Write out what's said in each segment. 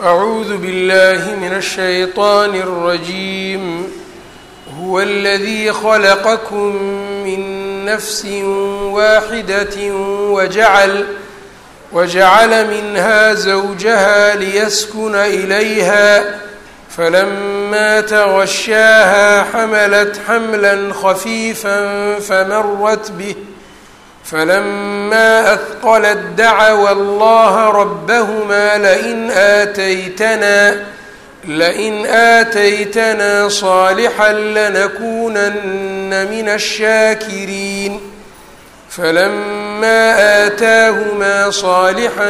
أعوذ بالله من الشيطان الرجيم. هو الذي خلقكم من نفس واحدة وجعل منها زوجها ليسكن إليها فلما تغشاها حملت حملا خفيفا فمرت به فلما أثقلت دعوا الله ربهما لئن آتيتنا صالحا لنكونن من الشاكرين. فلما آتاهما صالحا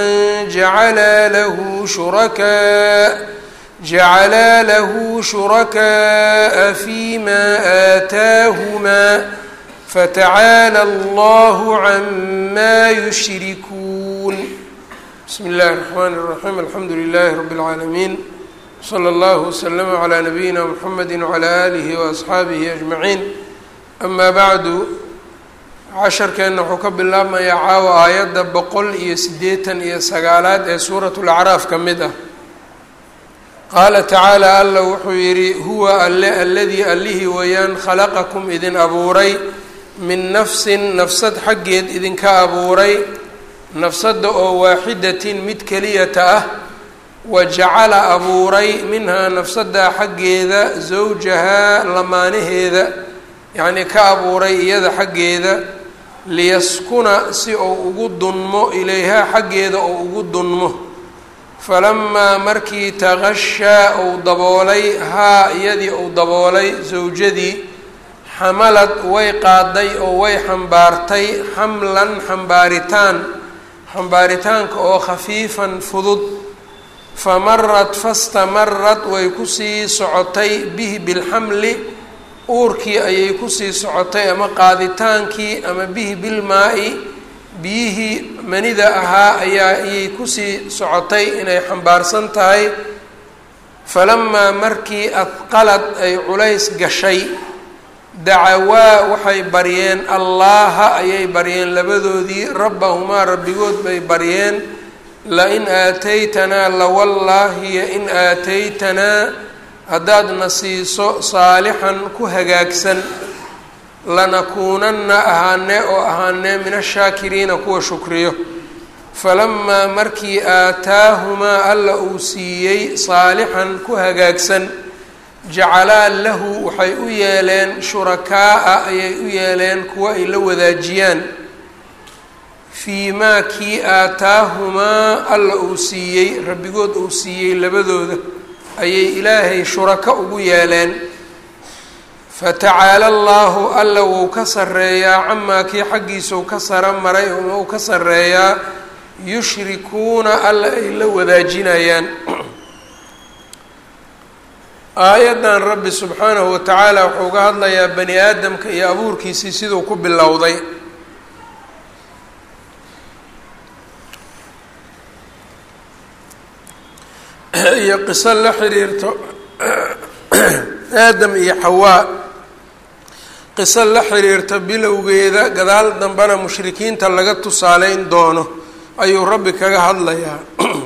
جعلا له شركاء فيما آتاهما فتعالى الله عما يشركون. بسم الله الرحمن الرحيم. الحمد لله رب العالمين، صلى الله وسلم على نبينا محمد وعلى آله وأصحaabihi أجمعين. أما بعد، casharkeenna wuxuu ka bilaabmayaa caawa aayadda 189 ee suuraة الأعراaf ka mid ah. qaala tacaalى alla wuxuu yidhi huwa alladii allihii weeyaan khalaqakum idin abuuray min nafsin nafsad xaggeed idinka abuuray, nafsadda oo waaxidatin mid keliyata ah, wajacala abuuray minhaa nafsaddaa xaggeeda zawjahaa lamaanaheeda, yacnii ka abuuray iyada xaggeeda, liyaskuna si ou ugu dunmo ilayhaa xaggeeda ou ugu dunmo. falamaa markii taqashaa ou daboolay haa iyadii ou daboolay zawjadii, xamalad way qaaday oo way xambaartay xamlan xambaaritaanka oo khafiifan fudud, famarat fastamarad way kusii socotay bihi bilxamli uurkii ayay kusii socotay ama qaaditaankii ama bihi bilmaa-i biyihii manida ahaa ayay kusii socotay inay xambaarsan tahay. falamaa markii adqalad ay culays gashay, dacawaa waxay baryeen allaaha ayay baryeen labadoodii, rabbahumaa rabbigood bay baryeen, lain aataytanaa lawallaahiya in aataytanaa haddaadna siiso saalixan ku hagaagsan, lanakuunanna ahaanee min ashaakiriina kuwa shukriyo. falamaa markii aataahumaa alla uu siiyey saalixan ku hagaagsan, jacalaa lahu waxay u yeeleen shurakaa'a ayay u yeeleen kuwa ay la wadaajiyaan, fii maa kii aataahumaa alla uu siiyey rabbigood uu siiyey labadooda ayay ilaahay shurako ugu yeeleen. fatacaala allaahu alla wuu ka sarreeyaa camaa kii xaggiisau ka sara maray uma uu ka sarreeyaa yushrikuuna alla ay la wadaajinayaan. aayaddan rabbi subxaanahu wa tacaala wuxuu ga hadlayaa bani aadamka iyo abuurkiisii siduu ku bilowday. iyo qiso la xiriirto aadam iyo xawaa, qiso la xiriirto bilowgeeda gadaal dambena mushrikiinta laga tusaaleyn doono ayuu rabbi kaga hadlayaa.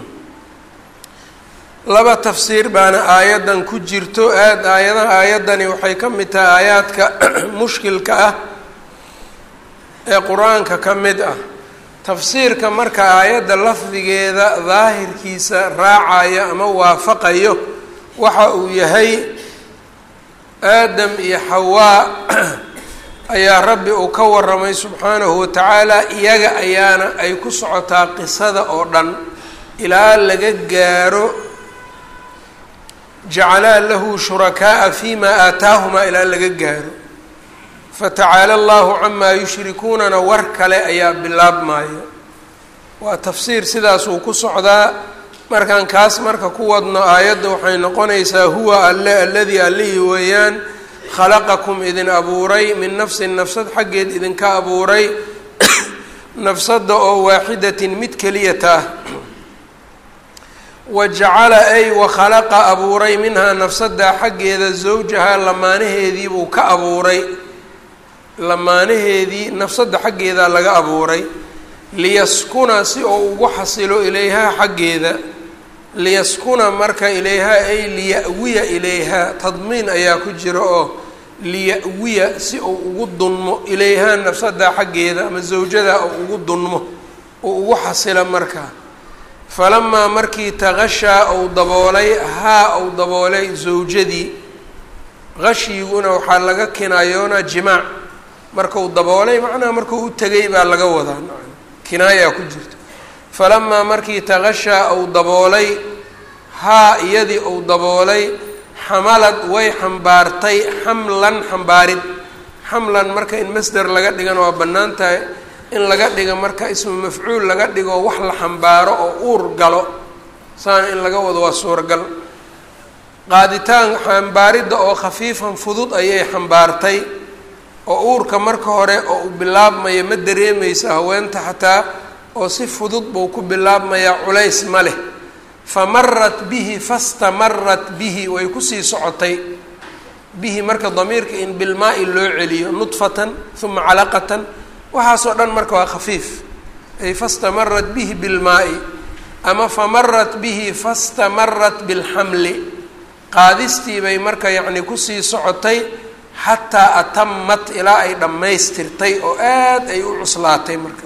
laba tafsiir baana aayaddan ku jirto. aayaddani waxay ka mid tahay aayaadka mushkilka ah ee qur-aanka ka mid ah. tafsiirka marka aayadda lafdigeeda daahirkiisa raacayo ama waafaqayo waxa uu yahay aadam iyo xawaa ayaa rabbi uu ka waramay subxaanahu wa tacaala, iyaga ayaana ay ku socotaa qisada oo dhan ilaa laga gaaro jacalaa lahu shurakaa'a fiimaa aataahumaa ilaa laga gaaro. fatacaala allahu camaa yushrikuunana war kale ayaa bilaabmaayo. waa tafsiir sidaas uu ku socdaa. markaan kaas marka ku wadno aayadda waxay noqonaysaa huwa alladii allihii weeyaan khalaqakum idin abuuray min nafsin nafsad xaggeed idinka abuuray, nafsadda oo waaxidatin mid keliyata ah, wajacala ay wakhalaqa abuuray minhaa nafsaddaa xaggeeda zawjahaa lamaanaheediibuu ka abuuray, lamaanaheedii nafsadda xaggeedaa laga abuuray, liyaskuna si oo ugu xasilo ilayhaa xaggeeda, liyaskuna marka ilayhaa ay liya-wiya ilayhaa tadmiin ayaa ku jira oo liya-wiya si uu ugu dunmo ilayhaa nafsadaa xaggeeda ama zawjadaa uu ugu dunmo uu ugu xasila markaa falamaa markii taqashaa ou daboolay ou daboolay zawjadii qashiguna waxaa laga kinaayoonaa jimaac markau daboolay macnaha markuu u tegay baa laga wadaa kinaayaa ku jirta falamaa markii taqashaa ou daboolay iyadii ou daboolay xamalad way xambaartay xamlan xambaarid xamlan marka in masder laga dhigana waa bannaan tahay in laga dhigo marka ismu mafcuul laga dhigo wax la xambaaro oo uur galo saana in laga wado waa suuragal qaaditaan xambaaridda oo khafiifan fudud ayay xambaartay oo uurka marka hore oo u bilaabmaya ma dareemaysa haweenta xataa oo si fudud buu ku bilaabmayaa culays ma leh famarat bihi fastamarat bihi way kusii socotay bihi marka damiirka in bilmaa-i loo celiyo nudfatan uma calaqatan waxaasoo dhan marka waa khafiif ay fastamarat bihi bilmaa-i ama famarat bihi fastamarat bilxamli qaadistii bay marka yacni kusii socotay xataa atamat ilaa ay dhammaystirtay oo aad ay u cuslaatay marka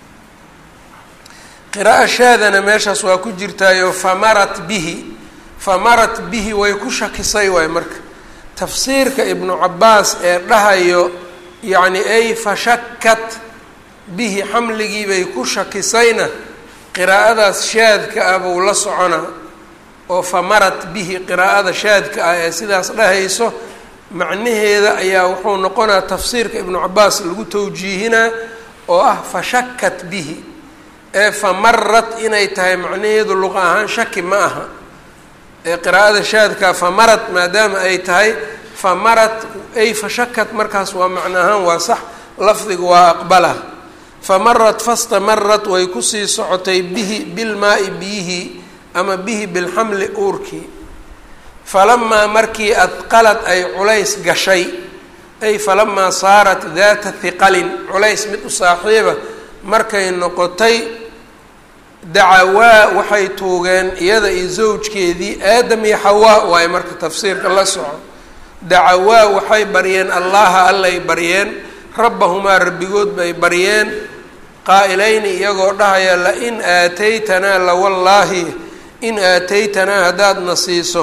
qira'a shaadana meeshaas waa ku jirtaayo famarat bihi way ku shakisay waay marka tafsiirka ibnu cabaas ee dhahayo yacni ay fashakat bihi xamligii bay ku shakisayna qiraa'adaas shaadka ah buu la soconaa oo famarat bihi qiraa'ada shaadka ah ee sidaas dhahayso macnaheeda ayaa wuxuu noqonaa tafsiirka ibnu cabaas lagu tawjiihinaa oo ah fashakat bihi ee famarat inay tahay macnaheedu luqa ahaan shaki ma aha ee qiraa'ada shaadkaa famarat maadaama ay tahay famarat ay fashakat markaas waa macno ahaan waa sax lafdiga waa aqbala famarat fastamarat way kusii socotay bihi bilmaa-i biyihi ama bihi bilxamli uurkii falamaa markii adqalad ay culays gashay ay falamaa saarat daata hiqalin culays mid u saaxiiba markay noqotay dacawaa waxay tuugeen iyada iyo zawjkeedii aadam iyo xawaa waayo marka tafsiirka la soco dacawaa waxay baryeen allaha allay baryeen rabbahumaa rabbigood bay baryeen qaa'ilayni iyagoo dhahaya lain aataytanaa lawallaahi in aataytanaa haddaadna siiso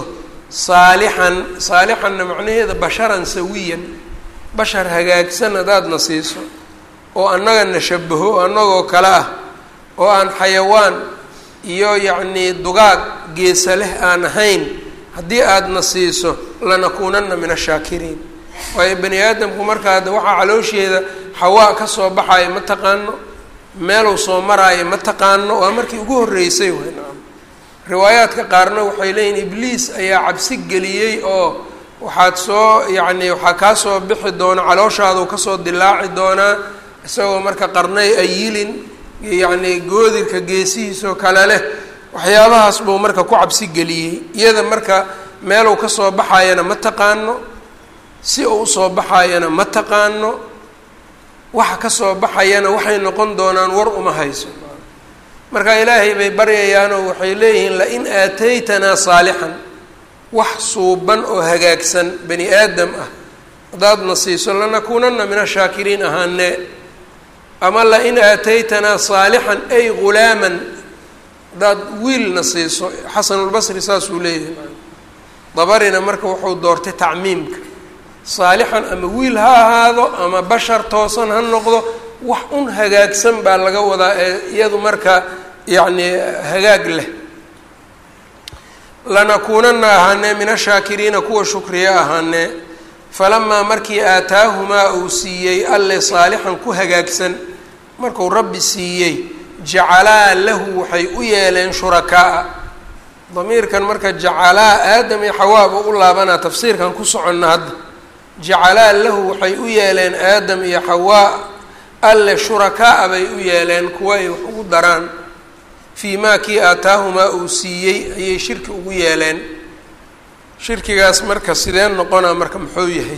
saalixanna macnaheeda basharan sawiyan bashar hagaagsan haddaadna siiso oo annaga na shabaho oo annagoo kale ah oo aan xayawaan iyo yacnii dugaag geesa leh aan ahayn haddii aadna siiso lanakuunanna min ashaakiriin waayo bani aadamku markaa waxaa caloosheeda xawaa ka soo baxayo ma taqaano meeluu soo maraayo ma taqaano waa markii ugu horreysay waynacam riwaayaadka qaarna waxay leeyihin ibliis ayaa cabsi geliyey oo waxaad soo yacnii waxaa kaa soo bixi doona calooshaaduu kasoo dilaaci doonaa isagoo marka qarnay ayilin yacnii goodirka geesihiisoo kale leh waxyaabahaas buu marka ku cabsi geliyey iyada marka meeluu ka soo baxayana ma taqaano si uu usoo baxayana ma taqaano waxa ka soo baxayana waxay noqon doonaan war uma hayso marka ilaahay bay baryayaanoo waxay leeyihiin lain aataytanaa saalixan wax suuban oo hagaagsan bani aadam ah haddaadna siiso lanakuunanna min ashaakiriin ahaanee ama lain aataytanaa saalixan ay ghulaaman haddaad wiilna siiso xasanulbasri saasuu leeyahay dabarina marka wuxuu doortay tacmiimka saalixan ama wiil ha ahaado ama bashar toosan ha noqdo wax un hagaagsan baa laga wadaa ee iyadu marka yacni hagaag leh lanakuunanna ahaanee min ashaakiriina kuwa shukriya ahaanee falamaa markii aataahumaa uu siiyey alle saalixan ku hagaagsan markuu rabbi siiyey jacalaa lahu waxay u yeeleen shurakaa damiirkan marka jacalaa aadam iyo xawaaba u laabanaa tafsiirkan ku soconna hadda jacalaa lahu waxay u yeeleen aadam iyo xawaa alle shurakaa bay u yeeleen kuwa ay wax ugu daraan fii maa kii aataahumaa uu siiyey ayay shirki ugu yeeleen shirkigaas marka sideen noqonaa marka muxuu yahay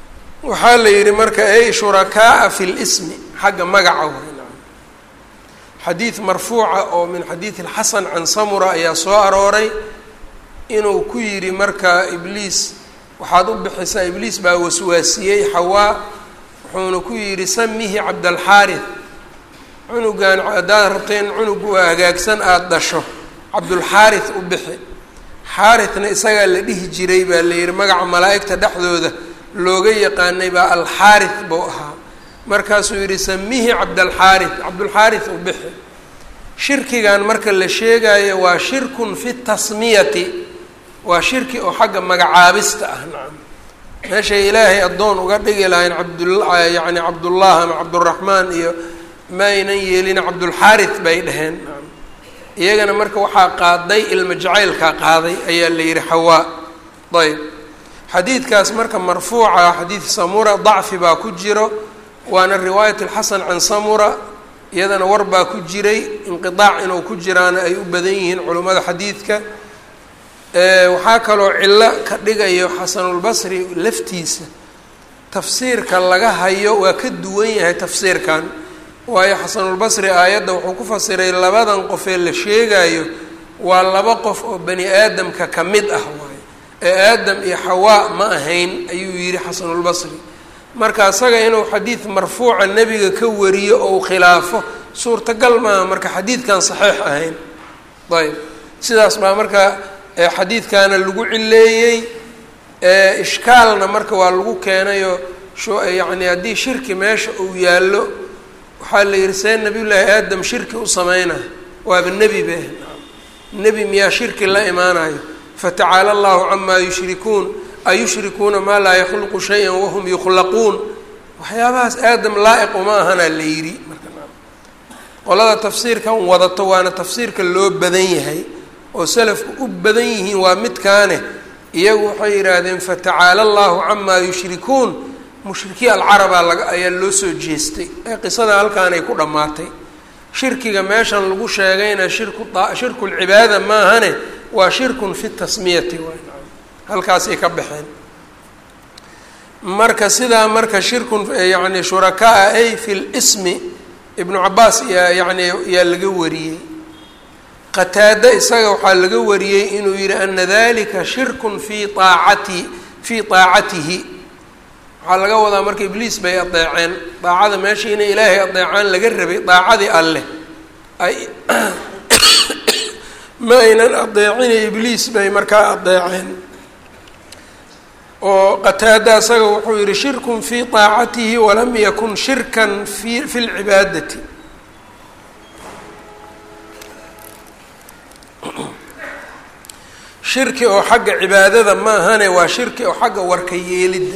waxaa la yidhi marka ay shurakaaa fi lismi xagga magaca weyna xadiid marfuuca oo min xadiidi alxasan can samura ayaa soo arooray inuu ku yidhi marka ibliis waxaad u bixisaa, ibliis baa waswaasiyey xawaa, wuxuuna ku yidhi samihi cabdalxaarith, cunugan haddaad rabta in cunug waa hagaagsan aada dhasho cabdulxaarith u bixi. xaarithna isagaa la dhihi jiray baa la yidhi, magaca malaa'igta dhexdooda looga yaqaanay baa alxaarith buu ahaa. markaasuu yidhi samihi cabdalxaarith, cabdulxaarith u bixi. shirkigan marka la sheegayo waa shirkun fi tasmiyati, waa shirki oo xagga magacaabista ah. nacam, meeshay ilaahay addoon uga dhigi lahayn yani cabdullah ama cabduraxmaan iyo ma aynan yeelin cabdulxaarith bay dhaheen. nacam, iyagana marka waxaa qaaday ilma jacaylkaa qaaday ayaa la yidhi xawaa. ayb, xadiidkaas marka marfuuca xadiid samura dacfi baa ku jiro, waana riwaayat alxasan can samura, iyadana war baa ku jiray, inqiaac inuu ku jiraana ay u badan yihiin culimmada xadiidka. waxaa kaloo cillo ka dhigayo xasanulbasri laftiisa, tafsiirka laga hayo waa ka duwan yahay tafsiirkan, waayo xasanulbasri aayadda wuxuu ku fasiray labadan qof ee la sheegayo waa laba qof oo bani aadamka ka mid ah waayo, ee aadam iyo xawaa ma ahayn ayuu yidhi xasanulbasri. marka isaga inuu xadiid marfuuca nebiga ka wariyo ou khilaafo suurtagal maaha, marka xadiidkan saxiix ahayn. ayb, sidaas baa marka xadiidkaana lagu cileeyey, ishkaalna marka waa lagu keenayo yani haddii shirki meesha uu yaallo waxaa la yihi see nabiyullaahi aadam shirki u sameynaya, waaba nebi be, nebi miyaa shirki la imaanayo? fatacaala allahu camaa yushrikuun, ayushrikuuna maa laa yakhluqu shay-an wahum yukhlaquun, waxyaabahaas aadam laa-iq uma ahanaa la yidhi. marka qolada tafsiirkan wadato waana tafsiirka loo badan yahay oo salafku u badan yihiin waa midkaane, iyagu waxay yidhaahdeen fatacaala allahu camaa yushrikuun, mushrikii alcarabaa ayaa loo soo jeestay, ee qisada halkaanay ku dhammaatay. shirkiga meeshan lagu sheegayna shirkulcibaada maahane waa shirkun fi tasmiyati, halkaasay ka baxeen. marka sidaa marka shirkun yani shurakaa ay fi lismi, ibnu cabaas yaa laga wariyey. qataada isaga waxaa laga wariyey inuu yihi ana dalika shirkun fi aacatihi, waxaa laga wadaa marka ibliis bay adeeceen, daacada meesha inay ilaahay adeecaan laga rabay, daacadii alleh ay ma aynan adeecine ibliis bay markaa adeeceen. oo qataada isaga wuxuu yihi shirkun fi aacatihi walam yakun shirkan fi lcibaadati. shirki oo xagga cibaadada maahane waa shirki oo xagga warka yeelidda.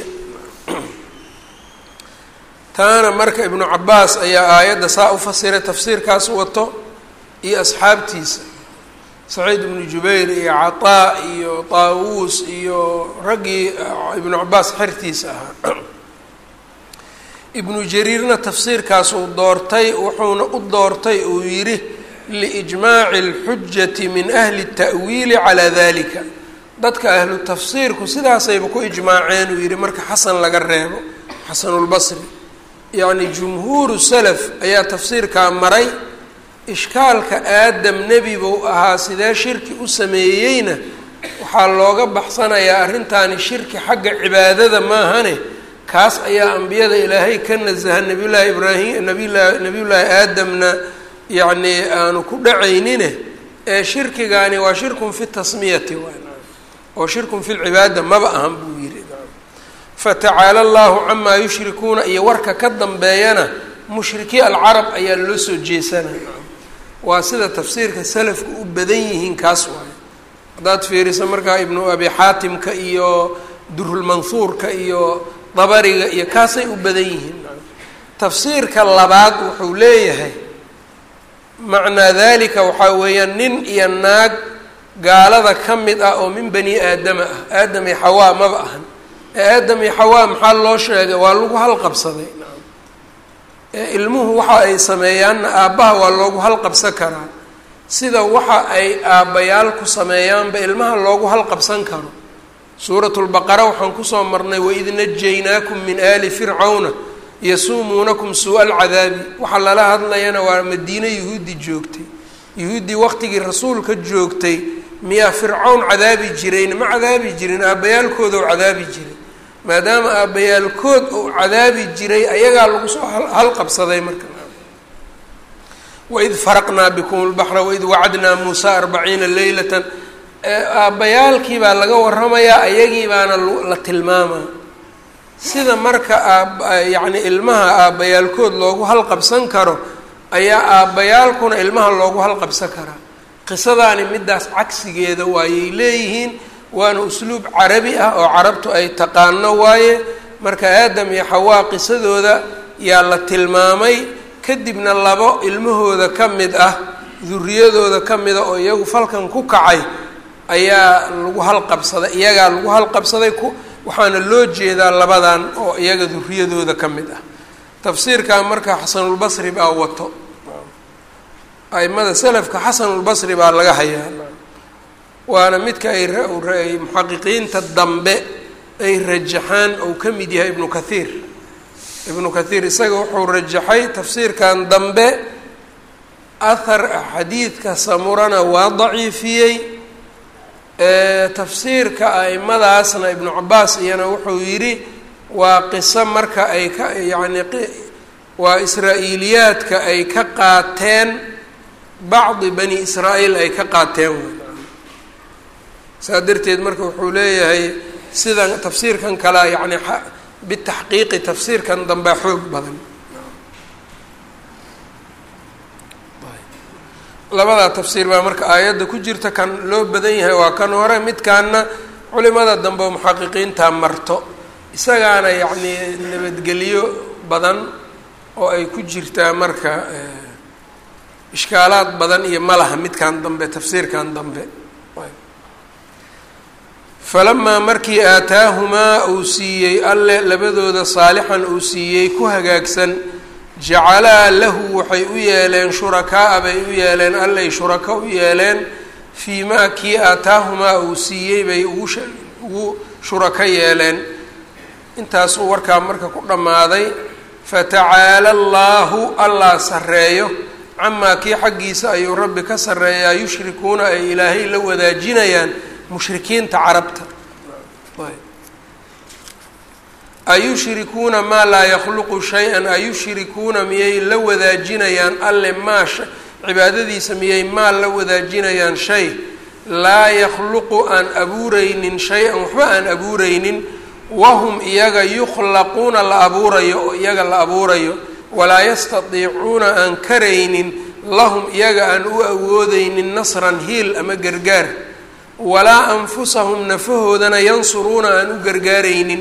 taana marka ibnu cabaas ayaa aayadda saa u fasiray, tafsiirkaas wato iyo asxaabtiisa saciid ibnu jubayr iyo cataa iyo taawuus iyo raggii ibnu cabaas xertiisa ahaa. ibnu jariirna tafsiirkaasuu doortay, wuxuuna u doortay uu yidhi liijmaaci اlxujati min ahli الta'wiili calaa dalika, dadka ahlu tafsiirku sidaasayba ku ijmaaceen uu yihi marka xasan laga reebo, xasanulbasri yacni jumhuuru salaf ayaa tafsiirkaa maray. ishkaalka aadam nebi buu ahaa, sidee shirki u sameeyeyna waxaa looga baxsanayaa arrintaani shirki xagga cibaadada maahane, kaas ayaa ambiyada ilaahay ka nasaha, nabiyullaahi ibraahim nabiyullaahi aadamna yacni aanu ku dhacaynine, ee shirkigaani waa shirkun fi tasmiyati oo shirkun fi lcibaada maba ahan buu yihi. fatacaala allahu camaa yushrikuuna iyo warka ka dambeeyana mushrikii alcarab ayaa loo soo jeesanaya, waa sida tafsiirka salafku u badan yihiin kaas waayo. haddaad fiiriso markaa ibnu abi xaatimka iyo durulmanhuurka iyo dabariga iyo kaasay u badan yihiin. tafsiirka labaad wuxuu leeyahay macnaa dalika waxaa weeyaan nin iyo naag gaalada ka mid ah oo min bani aadama ah, aadam iyo xawaa maba ahan, aadam iyo xawaa maxaa loo sheegay? waa lagu halqabsaday. ilmuhu waxa ay sameeyaanna aabbaha waa loogu halqabsan karaa, sida waxa ay aabbayaal ku sameeyaanba ilmaha loogu halqabsan karo. suuratu lbaqara waxaan kusoo marnay waid najaynaakum min aali fircawna yasuumuunakum suu'a alcadaabi waxaa lala hadlayana waa madiine yuhuudi joogtay yuhuuddii waqtigii rasuulka joogtay miyaa fircawn cadaabi jirayna ma cadaabi jirin aabbayaalkooda oo cadaabi jiray maadaama aabbayaalkood oo cadaabi jiray ayagaa lagu soo halqabsaday marka waid faraqnaa bikum lbaxra waid wacadnaa muusaa 40 leylatan aabbayaalkii baa laga warramayaa ayagii baana la tilmaamaa sida marka yacni ilmaha aabbayaalkood loogu halqabsan karo ayaa aabbayaalkuna ilmaha loogu halqabsan karaa qisadaani midaas cagsigeeda waayay leeyihiin waana usluub carabi ah oo carabtu ay taqaano waaye marka aadam iyo xawaa qisadooda yaa la tilmaamay kadibna labo ilmahooda ka mid ah duriyadooda ka mida oo iyagu falkan ku kacay ayaa lagu halqabsaday iyagaa lagu halqabsaday waxaana loo jeedaa labadan oo iyaga duriyadooda ka mid ah tafsiirkaa marka xasanulbasri baa wato aimada salafka xasanulbasri baa laga hayaa waana midka ay muxaqiqiinta dambe ay rajaxaan ou ka mid yahay ibnu kathiir isaga wuxuu rajaxay tafsiirkan dambe ahar xadiidka samurana waa daciifiyey tafsiirka aimadaasna ibnu cabaas iyana wuxuu yidhi waa qiso marka ay ka yacni waa israa'iiliyaadka ay ka qaateen bacdi bani israa'iil ay ka qaateen saa darteed marka wuxuu leeyahay sidan tafsiirkan kalea yacni bitaxqiiqi tafsiirkan dambea xoog badan labadaa tafsiir baa marka aayadda ku jirta kan loo badan yahay waa kan hore midkaana culimada dambe oo muxaqiqiinta marto isagaana yacni nabadgelyo badan oo ay ku jirtaa marka ishkaalaad badan iyo malaha midkan dambe tafsiirkan dambe falamaa markii aataahumaa uu siiyey alle labadooda saalixan uu siiyey ku hagaagsan jacalaa lahu waxay u yeeleen shurakaa bay u yeeleen allay shuraka u yeeleen fii maa kii aataahumaa uu siiyey bay ugu shurako yeeleen intaasuu warkaa marka ku dhammaaday fatacaala allaahu allah sarreeyo camaa kii xaggiisa ayuu rabbi ka sarreeyaa yushrikuuna ay ilaahay la wadaajinayaan mushrikiinta carabta ayushrikuuna maa laa yakhluqu shay-an ayushrikuuna miyay la wadaajinayaan alle maa cibaadadiisa miyay maa la wadaajinayaan shay laa yakhluqu aan abuureynin shay-an waxba aan abuureynin wahum iyaga yukhlaquuna la abuurayo oo iyaga la abuurayo walaa yastatiicuuna aan karaynin lahum iyaga aan u awoodeynin nasran hiil ama gargaar walaa anfusahum nafahoodana yansuruuna aan u gargaaraynin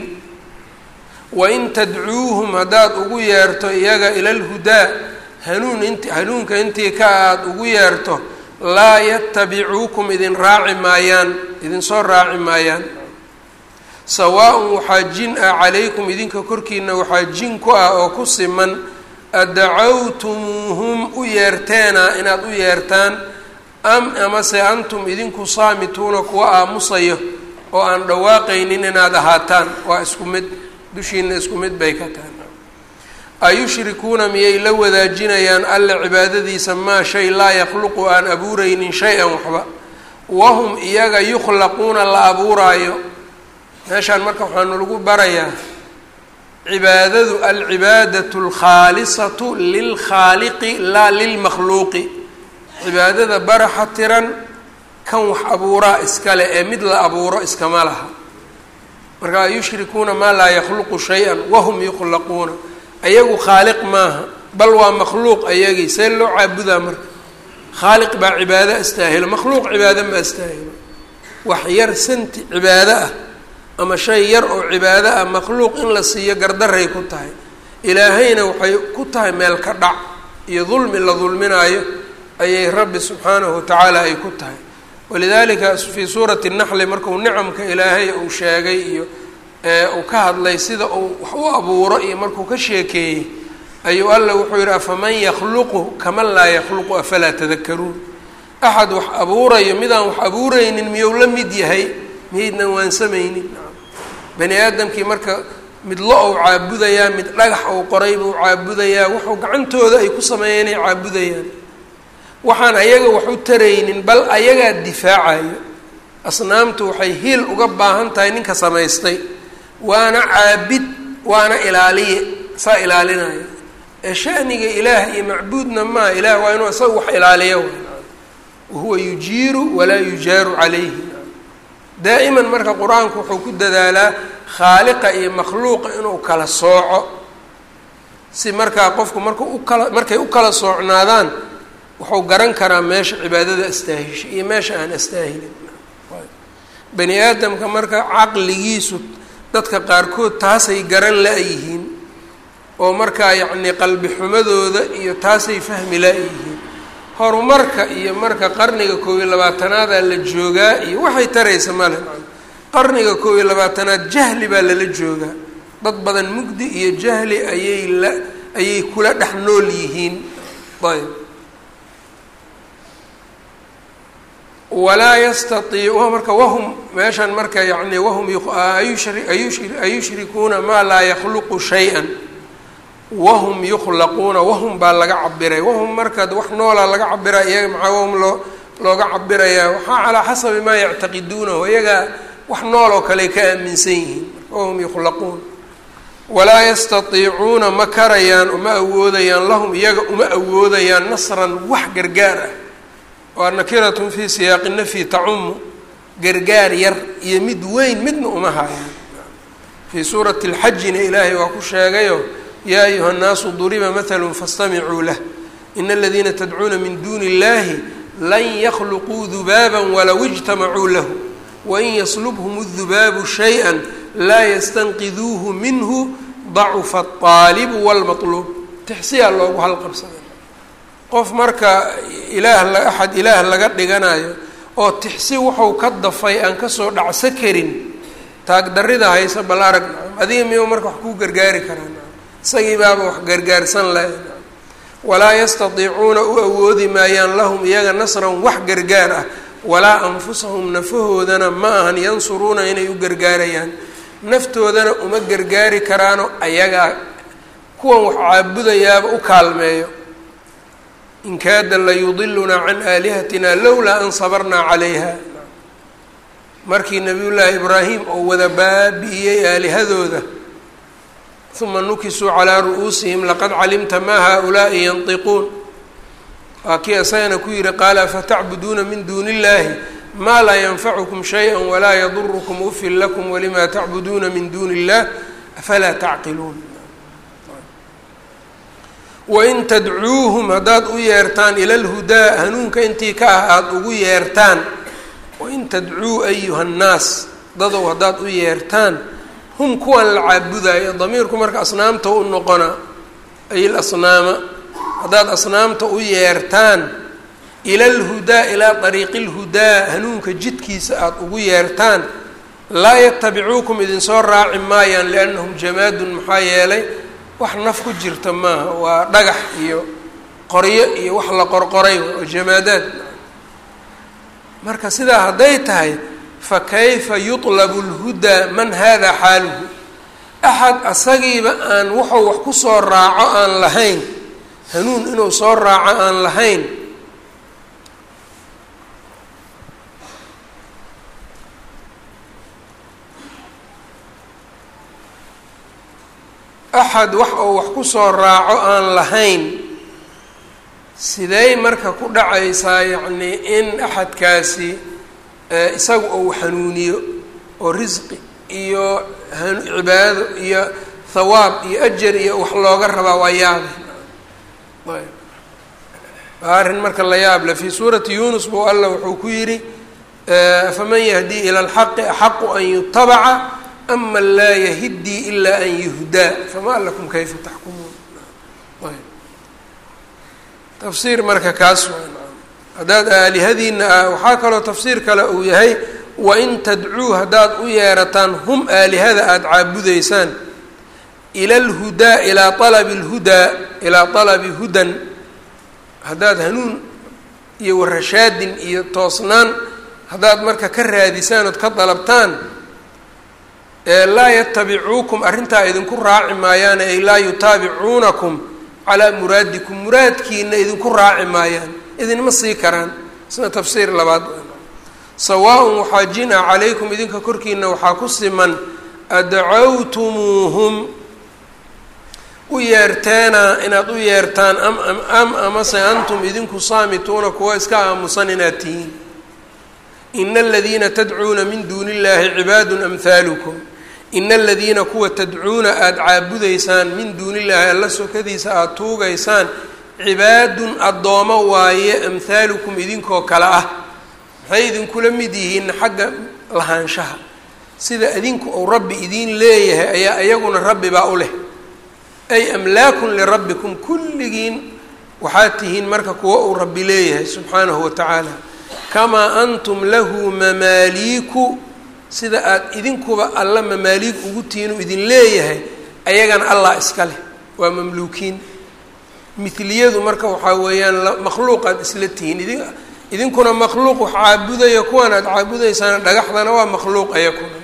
wain tadcuuhum haddaad ugu yeerto iyaga ila lhudaa hanuunka intii ka aada ugu yeerto laa yatabicuukum idin raaci maayaan idinsoo raaci maayaan sawaa-un waxaa jin ah calaykum idinka korkiina waxaa jin ku ah oo ku siman adacawtumuuhum u yeerteena inaad u yeertaan amase antum idinku saamituuna kuwa aamusayo oo aan dhawaaqaynin inaad ahaataan waa isku mid dushiina isku mid bay ka tahay ayushrikuuna miyay la wadaajinayaan alle cibaadadiisa maa shay laa yakhluqu aan abuureynin shay-an waxba wahum iyaga yukhlaquuna la abuuraayo meeshaan marka waxaanu lagu barayaa cibaadadu alcibaadatu alkhaalisatu lilkhaaliqi laa lilmakhluuqi cibaadada baraxa tiran kan wax abuuraa iskale ee mid la abuuro iskama laha marka yushrikuuna maa laa yakhluqu shay-an wahum yukhlaquuna ayagu khaaliq maaha bal waa makhluuq ayagii see loo caabudaa marka khaaliq baa cibaado astaahilo makhluuq cibaado ma astaahilo wax yar santi cibaado ah ama shay yar oo cibaado ah makhluuq in la siiyo gardaray ku tahay ilaahayna waxay ku tahay meel ka dhac iyo dulmi la dulminaayo ayay rabbi subxaanahu watacaala ay ku tahay walidaalika fii suurati naxli markuu nicamka ilaahay uu sheegay iyo uu ka hadlay sida uu wax u abuuro iyo markuu ka sheekeeyey ayuu alla wuxuu yidhi afaman yakhluqu kaman laa yakhluqu afalaa tadakaruun axad wax abuurayo midaan wax abuureynin miyuu la mid yahay miyaydnan waansamaynin bani aadamkii marka mid lo ou caabudayaa, mid dhagax ou qoray buu caabudayaa, wuxuu gacantooda ay ku sameeyeen ay caabudayaan. waxaan ayaga wax u taraynin, bal ayagaa difaacayo. asnaamtu waxay hiil uga baahan tahay ninka samaystay, waana caabid waana ilaaliye, saa ilaalinaya. ee shaniga ilaah iyo macbuudna maa, ilaah waa inuu isaga wax ilaaliyo, wahuwa yujiiru walaa yujaaru calayhi. daa'iman marka qur-aanku wuxuu ku dadaalaa khaaliqa iyo makhluuqa inuu kala sooco, si markaa qofku markay u kala soocnaadaan wuxuu garan karaa meesha cibaadada astaahisha iyo meesha aan astaahilin. bani aadamka marka caqligiisu dadka qaarkood taasay garan la-yihiin, oo markaa yacnii qalbi xumadooda iyo taasay fahmi la-yihiin. horumarka iyo marka qarniga 21aada la joogaa iyo waxay taraysa male. qarniga 21aad jahli baa lala joogaa, dad badan mugdi iyo jahli ayay kula dhex nool yihiin. ayb walaa yastaiicu marka wahum meeshan marka yani wahum ayushrikuuna maa laa yakhluqu shay-an wahum yukhlaquuna. wahum baa laga cabiray, wahum marka wax noolaa laga cabira, iyaga maxaa wahum looga cabirayaa? waxaa calaa xasabi maa yactaqiduunahu, iyagaa wax nool oo kale ka aaminsan yihiin. wahum yukhlaquun. walaa yastaiicuuna ma karayaan, uma awoodayaan lahum iyaga uma awoodayaan nasran wax gargaar ah. waa nakiratun fii siyaaqi nafyi tacumu, gargaar yar iyo mid weyn midna uma hayaan. fii suurati اlxajina ilaahay waa ku sheegayo, yaa ayuha الnaasu duriba maثlu faاstamicuu lah ina aladiina tadcuuna min duuni اllahi lan yakhluquu dubaaba walow اjtamacuu lahu wain yaslubhm الdubaabu shayئa laa yastanqiduuhu minhu dacufa الطaalibu wاlmaطluub. tixsiyaa loogu halqabsaday. qof marka axad ilaah laga dhiganayo oo tixsi wuxuu ka dafay aan kasoo dhacso karin, taagdarida haysa bal arag, adiga miyuu marka wax kuu gargaari karaa? isagii baaba wax gargaarsan lahay. walaa yastatiicuuna u awoodi maayaan lahum iyaga nasran wax gargaar ah, walaa anfusahum nafahoodana ma ahan yansuruuna inay u gargaarayaan, naftoodana uma gargaari karaano ayagaa kuwan wax caabudayaaba u kaalmeeyo. in kaada layudilunaa can aalihatina lowlaa an sabarnaa calayha. markii nabiyullaahi ibraahim oo wada baabi'iyey aalihadooda, uma nukisuu calaa ru'uusihim laqad calimta maa haaulaa'i yantiquun. waa kii isagana ku yihi qaala afatacbuduuna min duuni illaahi maa laa yanfacukum shayئa walaa yadurukum ufin lakum walimaa tacbuduuna min duuni illah afalaa tacqiluun. wain tadcuuhum haddaad u yeertaan ila lhudaa, hanuunka intii ka ah aada ugu yeertaan. wain tadcuu ayuha nnaas, dadow haddaad u yeertaan, hum kuwan la caabudayo, damiirku marka asnaamta u noqonaa, ay lasnaama. haddaad asnaamta u yeertaan ila lhudaa, ilaa dariiqi lhudaa, hanuunka jidkiisa aada ugu yeertaan, laa yatabicuukum idinsoo raaci maayaan, liannahum jamaadun, maxaa yeelay wax naf ku jirta maaha, waa dhagax iyo qoryo iyo wax la qorqoray oo jamaadaad. marka sidaa hadday tahay, fa kayfa yutlabu lhudaa man hada xaaluhu? axad asagiiba aan wuxuu wax ku soo raaco aan lahayn, hanuun inuu soo raaco aan lahayn, axad wax oo wax ku soo raaco aan lahayn, sidey marka ku dhacaysaa yacnii in axadkaasi isaga uu hanuuniyo oo risqi iyo cibaado iyo thawaab iyo ajar iyo wax looga rabaa? waa yaabe. ayb waa arrin marka la yaab le. fii suurati yunus buu alla wuxuu ku yidhi faman yahdii ila alxaqi axaqu an yutabaca ama laa yahidii ilaa an yuhdaa famaa lakum kayfa taxkumuun. ayb tafsiir marka kaas haddaad aalihadiina ah. waxaa kaloo tafsiir kale uu yahay wain tadcuu haddaad u yeerataan hum aalihada aada caabudaysaan ila alhudaa ilaa alabi lhudaa ilaa alabi hudan, haddaad hanuun iyo warashaadin iyo toosnaan haddaad marka ka raadisaan ood ka dalabtaan, laa yatabicuukum arrintaa idinku raaci maayaan ay laa yutaabicuunakum calaa muraadikum muraadkiina idinku raaci maayaan idinma sii karaan isna tafsiir labaad sawaaءun waxaa jin-a calaykum idinka korkiina waxaa ku siman adcawtumuuhum u yeerteena inaad u yeertaan am amase antum idinku saamituuna kuwa iska aamusan inaad tihiin ina aladiina tadcuuna min duuni illaahi cibaadun amhaalukum ina aladiina kuwa tadcuuna aada caabudaysaan min duuni illaahi alla sokadiisa aada tuugaysaan cibaadun addoomo waaye amhaalukum idinkoo kale ah maxay idinkula mid yihiin xagga lahaanshaha sida idinku ou rabbi idiin leeyahay ayaa iyaguna rabbibaa u leh ay amlaakun lirabbikum kulligiin waxaad tihiin marka kuwa uu rabbi leeyahay subxaanahu wa tacaala kamaa antum lahu mamaaliiku sida aada idinkuba alla mamaaliig ugu tihiin uu idin leeyahay ayagana allah iska leh waa mamluukiin mithliyadu marka waxaa weeyaan makhluuq aad isla tihiin idinkuna makhluuq wax caabudaya kuwan aada caabudaysaan dhagaxdana waa makhluuq ayakuna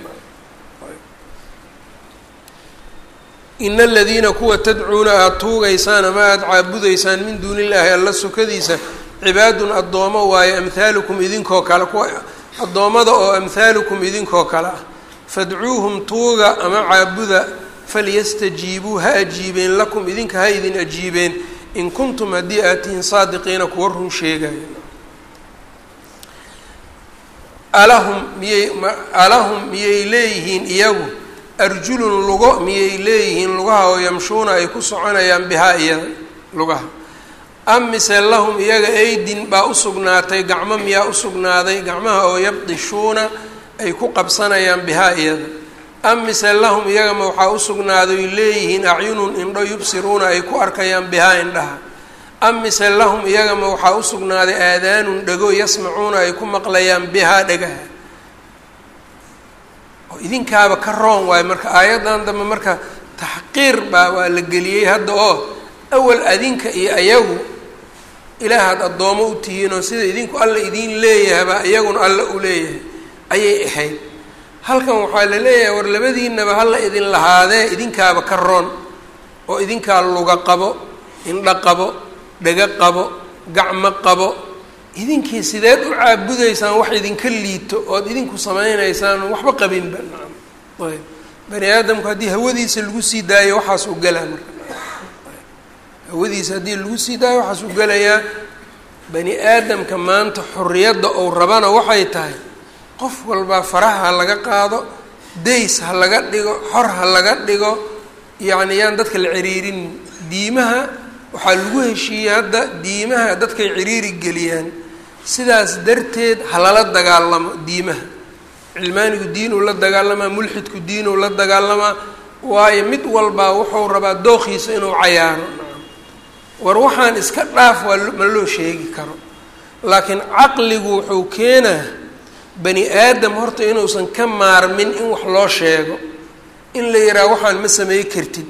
ina aladiina kuwa tadcuuna aada tuugaysaan ama aada caabudaysaan min duuni illaahi alla sokadiisa cibaadun addoomo waaye amhaalukum idinkoo kale kuwa addoommada oo amhaalukum idinkoo kale ah fadcuuhum tuuga ama caabuda falyastajiibuu ha ajiibeen lakum idinka ha idin ajiibeen in kuntum haddii aad tihiin saadiqiina kuwa run sheegaya alahum miyay leeyihiin iyagu arjulun lugo miyay leeyihiin lugaha oo yamshuuna ay ku soconayaan bihaa iyada lugaha am mise lahum iyaga aydin baa usugnaatay gacmo miyaa usugnaaday gacmaha oo yabdishuuna ay ku qabsanayaan bihaa iyada am mise lahum iyagama waxaa usugnaaday leeyihiin acyunun indho yubsiruuna ay ku arkayaan bihaa indhaha am mise lahum iyagama waxaa usugnaaday aadaanun dhego yasmacuuna ay ku maqlayaan bihaa dhagaha oo idinkaaba ka roon waayo marka aayaddan dambe marka taxqiir baa waa la geliyey hadda oo awal adinka iyo ayagu ilaahaad addoomo u tihiinoo sida idinku alla idiin leeyahaba iyaguna alla u leeyahay ayay ahayd halkan waxaa la leeyahay war labadiinaba hala idin lahaadee idinkaaba ka roon oo idinkaa luga qabo indho qabo dhego qabo gacmo qabo idinkii sideed u caabudaysaan wax idinka liito ood idinku samaynaysaan waxba qabinba nacam ayb bani aadamku haddii hawadiisa lagu sii daayo waxaas u galaa marka hawadiisa haddii lagu sii daayo waxaas u gelayaa bani aadamka maanta xorriyadda ou rabana waxay tahay qof walbaa faraha ha laga qaado days ha laga dhigo xor ha laga dhigo yacni yaan dadka la ciriirin diimaha waxaa lagu heshiiyey hadda diimaha dadkay ciriiri geliyaan sidaas darteed ha lala dagaalamo diimaha cilmaanigu diinuu la dagaalamaa mulxidku diinuu la dagaalamaa waayo mid walbaa wuxuu rabaa dookhiisa inuu cayaaro war waxaan iska dhaaf waa ma loo sheegi karo laakiin caqligu wuxuu keenaa bani aadam horta inuusan ka maarmin in wax loo sheego in la yidhaha waxaan ma samey kartid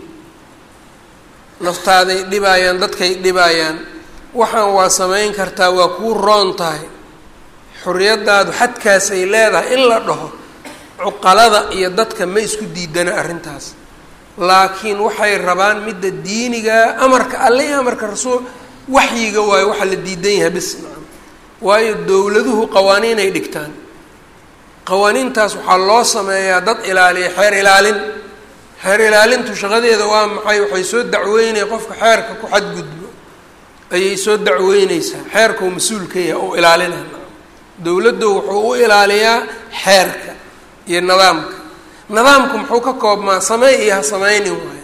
naftaaday dhibaayaan dadkay dhibaayaan waxaan waa samayn kartaa waa kuu roon tahay xorriyaddaadu xadkaas ay leedahay in la dhaho cuqalada iyo dadka ma isku diidana arrintaas laakiin waxay rabaan midda diiniga amarka alle iyo amarka rasuul waxyiga waayo waxaa la diidan yahay bis nacam waayo dowladuhu qawaaniinay dhigtaan qawaaniintaas waxaa loo sameeyaa dad ilaaliya xeer ilaalintu shaqadeeda waa maxay waxay soo dacweynaya qofka xeerka ku xadgudbo ayay soo dacweyneysaa xeerka uu mas-uul ka yahay oo ilaalinaya dowladdu wuxuu u ilaaliyaa xeerka iyo nidaamku muxuu ka koobmaa samey iyo ha sameynin waayo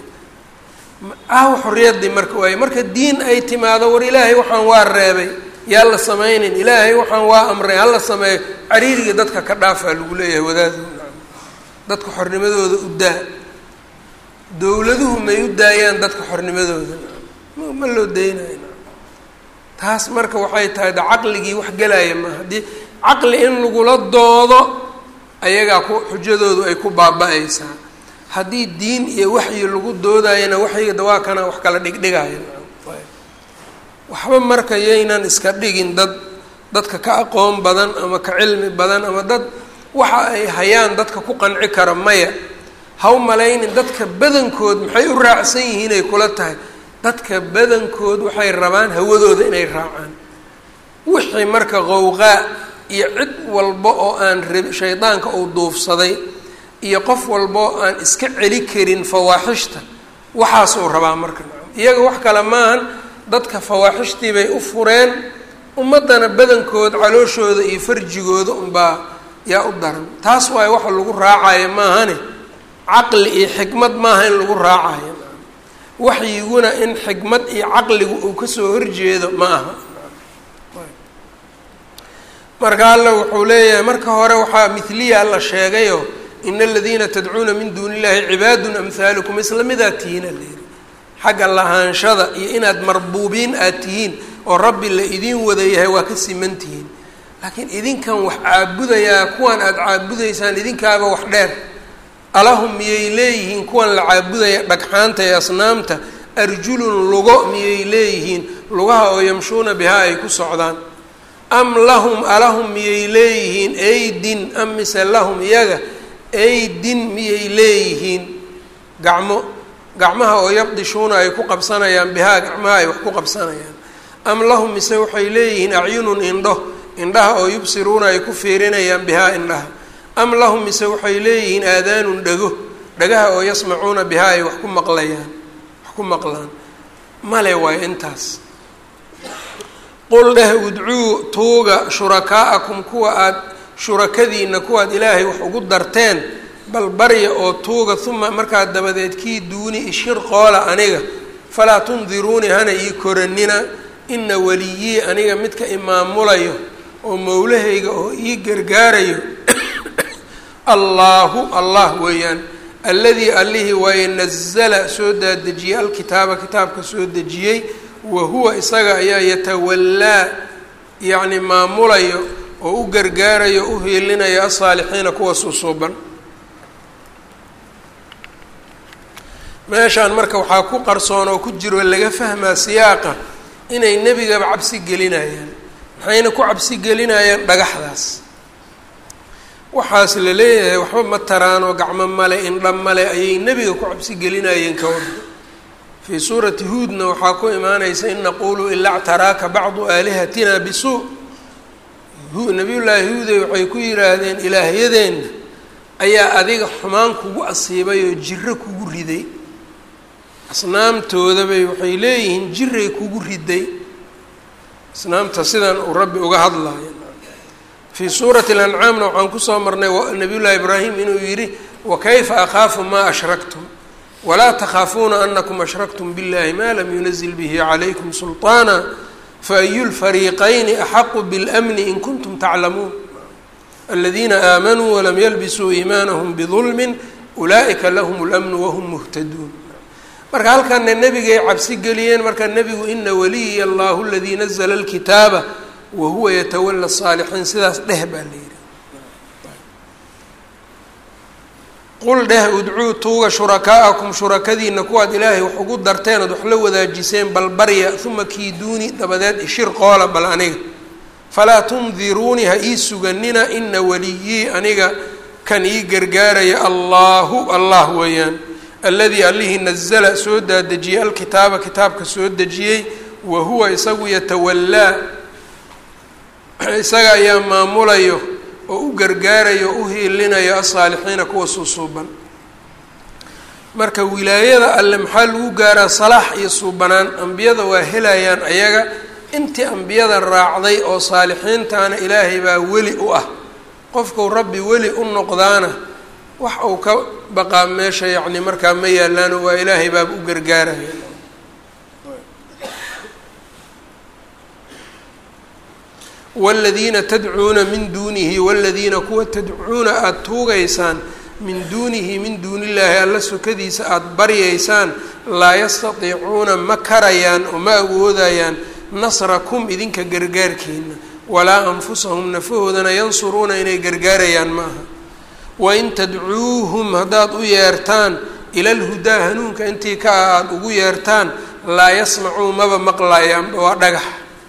xorriyaddii marka waaye marka diin ay timaado war ilaahay waxaan waa reebay yaa la sameynin ilaahay waxaan waa amray hala sameeyo cariiriga dadka ka dhaafaa lagu leeyahay wadaadu dadka xornimadooda u daa dowladuhu may u daayaan dadka xornimadooda ma loo daynayo taas marka waxay tahay da caqligii wax gelaya maaha haddii caqli in lagula doodo ayagaa xujadoodu ay ku baaba-aysaa haddii diin iyo waxyi lagu doodayana waxyiga dawaa kana wax kala dhigdhigayo waxba marka yaynan iska dhigin dadka ka aqoon badan ama ka cilmi badan ama dad waxa ay hayaan dadka ku qanci kara maya haw malaynin dadka badankood maxay u raacsan yihiin ay kula tahay dadka badankood waxay rabaan hawadooda inay raacaan wixii marka qowqaa iyo cid walba oo aan shaydaanka uu duufsaday iyo qof walba oo aan iska celi karin fawaaxishta waxaas uu rabaa marka iyaga wax kale maahan dadka fawaaxishtii bay u fureen ummaddana badankood calooshooda iyo farjigooda unbaa yaa u daran taas waaye waxa lagu raacayo maahane caqli iyo xikmad maaha in lagu raacayo waxyiguna in xikmad iyo caqligu uu kasoo horjeedo ma aha marka alla wuxuu leeyahay marka hore waxaa mithliya alla sheegayo ina aladiina tadcuuna min duuni illahi cibaadun amhaalukum isla midaad tihiin alayidhi xagga lahaanshada iyo inaad marbuubiin aad tihiin oo rabbi la idiin wada yahay waa ka siman tihiin laakiin idinkan wax caabudayaa kuwan aada caabudaysaan idinkaaba wax dheer alahum miyay leeyihiin kuwan la caabudaya dhagxaanta ee asnaamta arjulun lugo miyay leeyihiin lugaha oo yamshuuna bihaa ay ku socdaan am lahum alahum miyay leeyihiin aydin am mise lahum iyaga aydin miyay leeyihiin gacmaha oo yabdishuuna ay ku qabsanayaan bihaa gacmaha ay wax ku qabsanayaan am lahum mise waxay leeyihiin acyunun indhaha oo yubsiruuna ay ku fiirinayaan bihaa indhaha am lahum mise waxay leeyihiin aadaanun dhagaha oo yasmacuuna bihaa ay wax ku maqlaan male waayo intaas qul dheh udcuu tuuga shurakaa'akum kuwa aada shurakadiina kuwaad ilaahay wax ugu darteen bal barya oo tuuga uma markaa dabadeed kii duuni ishirqoola aniga falaa tundiruuni hana ii koranina ina weliyii aniga midka imaamulayo oo mowlahayga oo ii gargaarayo allaahu allah weeyaan alladii allihii waaye nazala soo daadejiyey alkitaaba kitaabka soo dejiyey wa huwa isaga ayaa yatawallaa yacni maamulayo oo u gargaarayo u hiilinayo asaalixiina kuwa susuuban meeshaan marka waxaa ku qarsoon oo ku jiro laga fahmaa siyaaqa inay nebigaba cabsi gelinayaan maxayna ku cabsi gelinayaan dhagaxdaas waxaas la leeyahay waxba ma taraanoo gacmo male indha male ayay nebiga ku cabsi gelinayeen ka warda fii suurati huudna waxaa ku imaanaysa in naquulu ilaa ctaraaka bacdu aalihatina bisuu nabiyullaahi huuday waxay ku yidhaahdeen ilaahyadeenna ayaa adiga xumaan kugu asiibay oo jiro kugu riday asnaamtoodabay waxay leeyihiin jiray kugu riday asnaamta sidan uu rabbi uga hadlayo fii suurati alancaamna waxaan kusoo marnay nabiyullaahi ibraahim inuu yidhi wakayfa akhaafu maa ashraktum walaa takhaafuuna anakum ashraktum biاllahi ma lam yunazil bihi calaykum sulطaana faayu lfariiqayni axaqu biاlmni in kuntum taclamuun aladiina aamanuu walam yalbisuu iimaanahum bidulmin ulaa'ika lahum اlmnu wahum muhtaduun marka halkana nebigay cabsi geliyeen marka nebigu ina waliya allahu aladii nazla اlkitaaba wahuwa yatawala الsaalixiin sidaas dheh baa la yidhi qul dheh udcuu tuuga shurakaa'akum shurakadiina kuwaad ilaahay wax ugu darteen ood wax la wadaajiseen bal barya uma kiiduuni dabadeed ishir qoola bal aniga falaa tundiruuni ha ii suganina ina waliyii aniga kan ii gargaaraya allaahu allah weeyaan alladii allihii nazala soo daadejiyey alkitaaba kitaabka soo dejiyey wa huwa isagu yatawallaa isaga ayaa maamulayo oo u gargaarayo o u hiilinayo asaalixiina kuwa suusuuban marka wilaayada alle maxaa lagu gaaraa salaax iyo suubanaan ambiyada waa helayaan ayaga intii ambiyada raacday oo saalixiintaana ilaahay baa weli u ah qofkuu rabbi weli u noqdaana wax uu ka baqaa meesha yacni markaa ma yaalaano waa ilaahay baaba u gargaaraya wاladiina tadcuuna min duunihi wاladiina kuwa tadcuuna aada tuugaysaan min duunihi min duuni illaahi alla sokadiisa aada baryaysaan laa yastatiicuuna ma karayaan oo ma awoodayaan nasrakum idinka gargaarkiina walaa anfusahum nafahoodana yansuruuna inay gargaarayaan maaha wain tadcuuhum haddaad u yeertaan ila lhudaa hanuunka intii ka ah aada ugu yeertaan laa yasmacuu maba maqlayaanba waa dhagax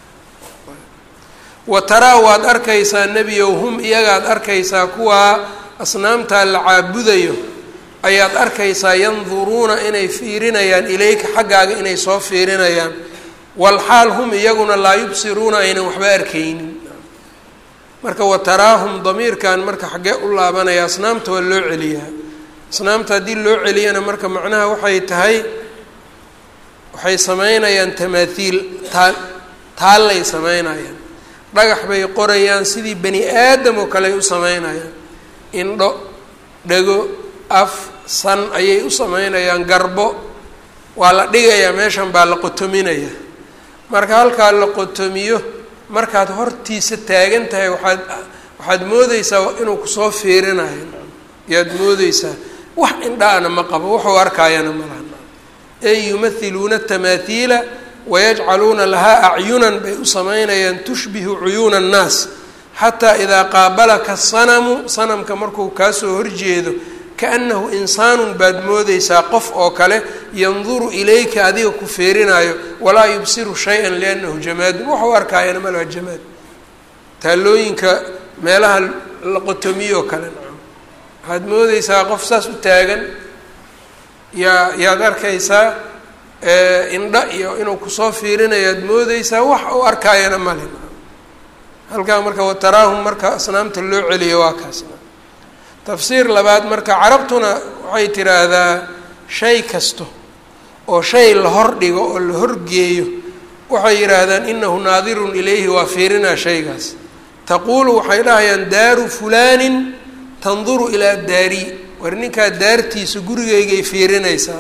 wa taraa waad arkaysaa nebiyow hum iyagaad arkaysaa kuwaa asnaamtaa la caabudayo ayaad arkaysaa yanduruuna inay fiirinayaan ilayka xaggaaga inay soo fiirinayaan walxaal hum iyaguna laa yubsiruuna aynan waxba arkaynin. marka wataraahum damiirkan marka xaggee u laabanaya asnaamta waa loo celiyaa. asnaamta haddii loo celiyana marka macnaha waxay tahay waxay sameynayaan tamaathiil taallay sameynayaan, dhagax bay qorayaan sidii bani aadam oo kale ay u sameynayaan, indho dhego af san ayay u sameynayaan, garbo waa la dhigayaa, meeshan baa la qotominaya. marka halkaa la qotomiyo markaad hortiisa taagan tahay waxaad moodeysaa inuu kusoo fiirinayo yaad moodeysaa. wax indhaana ma qabo, wuxuu arkaayana malaha. ay yumathiluuna tamaathiila wayajcaluuna lahaa acyunan bay u sameynayaan tushbihu cuyuuna annaas xataa idaa qaabalaka sanamu sanamka markuu kaasoo horjeedo kaannahu insaanun baad moodeysaa qof oo kale yanduru ilayka adiga ku feerinaayo walaa yubsiru shay-an liannahu jamaadun waxuu arkaayana malaha jamaad. taallooyinka meelaha la qotomiyo kale waxaad moodeysaa qof saas u taagan yaad arkaysaa indha iyo inuu kusoo fiirinayo ad moodeysaa wax uu arkaayana male. halkaa marka wataraahum marka asnaamta loo celiyo waa kaasna. tafsiir labaad marka carabtuna waxay tiraahdaa shay kasto oo shay la hordhigo oo la horgeeyo waxay yidhaahdaan inahu naadirun ilayhi waa fiirinaa shaygaas. taquulu waxay dhahayaan daaru fulaanin tanduru ilaa daari, war ninkaa daartiisa gurigeygay fiirinaysaa.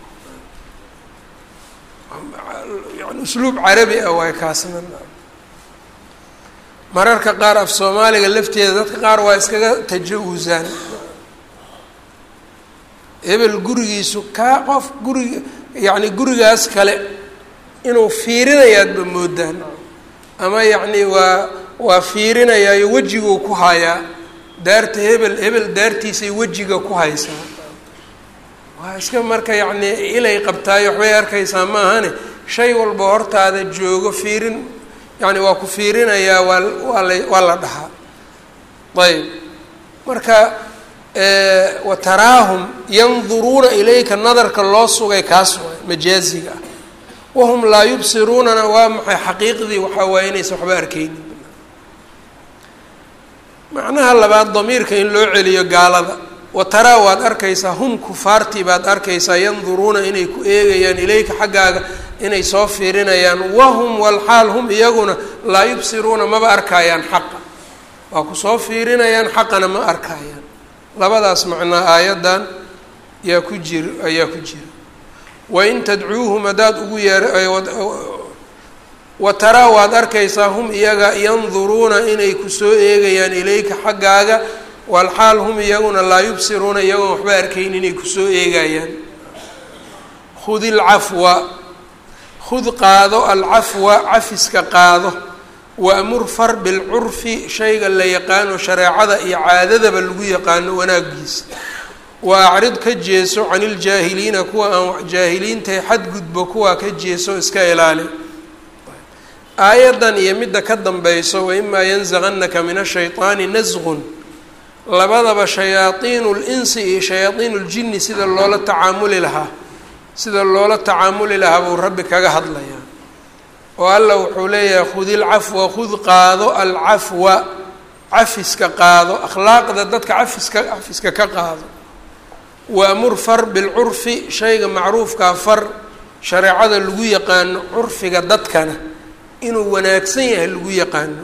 yani usluub carabi ah waay kaasna. mararka qaar af soomaaliga lafteeda dadka qaar waa iskaga tajawusaan. hebel gurigiisu kaa qof gurig yacni gurigaas kale inuu fiirinayaadba moodaan, ama yacni waa fiirinayaayo wejiguu ku hayaa. daarta hebel daartiisay wejiga ku haysaa. waa iska marka yacni ilay qabtaayo waxbay arkaysaa maahane shay walba hortaada joogo fiirin yani waa ku fiirinayaa waa la dhahaa. ayb marka wataraahum yanduruuna ilayka nadarka loo sugay kaas waay majaaziga ah. wahum laa yubsiruunana waa maxay xaqiiqdii waxaa waaya inaysa waxba arkaynin. macnaha labaad damiirka in loo celiyo gaalada. wataraa waad arkaysaa hum kufaartii baad arkaysaa yanduruuna inay ku eegayaan ilayka xaggaaga inay soo fiirinayaan wahum walxaal hum iyaguna laa yubsiruuna maba arkaayaan xaqa, waa kusoo fiirinayaan xaqana ma arkaayaan. labadaas macnaa aayaddan ayaa ku jira. wain tadcuuhum haddaad ugu wataraa waad arkaysaa hum iyaga yanduruuna inay kusoo eegayaan ilayka xaggaaga walxaal hum iyaguna laa yubsiruuna iyagoon waxba arkayn inay kusoo eegayaan. khud ilcafwa khud qaado alcafwa cafiska qaado waamur far bilcurfi shayga la yaqaano shareecada iyo caadadaba lagu yaqaano wanaagiisa. wa acrid ka jeeso cani iljaahiliina kuwa aan jaahiliintahay xadgudbo kuwaa ka jeeso iska ilaali. aayaddan iyo midda ka dambayso waimaa yanzaqanaka min ashayطaani nasqun labadaba shayaaiinu linsi iyo shayaaiinu ljini sida loola tacaamuli lahaa buu rabbi kaga hadlayaa. oo alla wuxuu leeyahay khud ilcafwa khud qaado alcafwa cafiska qaado, akhlaaqda dadka cafiska ka qaado. waamur far bilcurfi shayga macruufkaa far, shareecada lagu yaqaano, curfiga dadkana inuu wanaagsan yahay lagu yaqaano.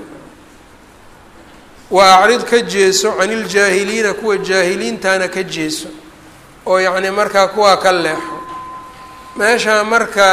wa acrid ka jeeso cani iljaahiliina kuwa jaahiliintaana ka jeeso oo yacni markaa kuwaa ka leexo. meesha marka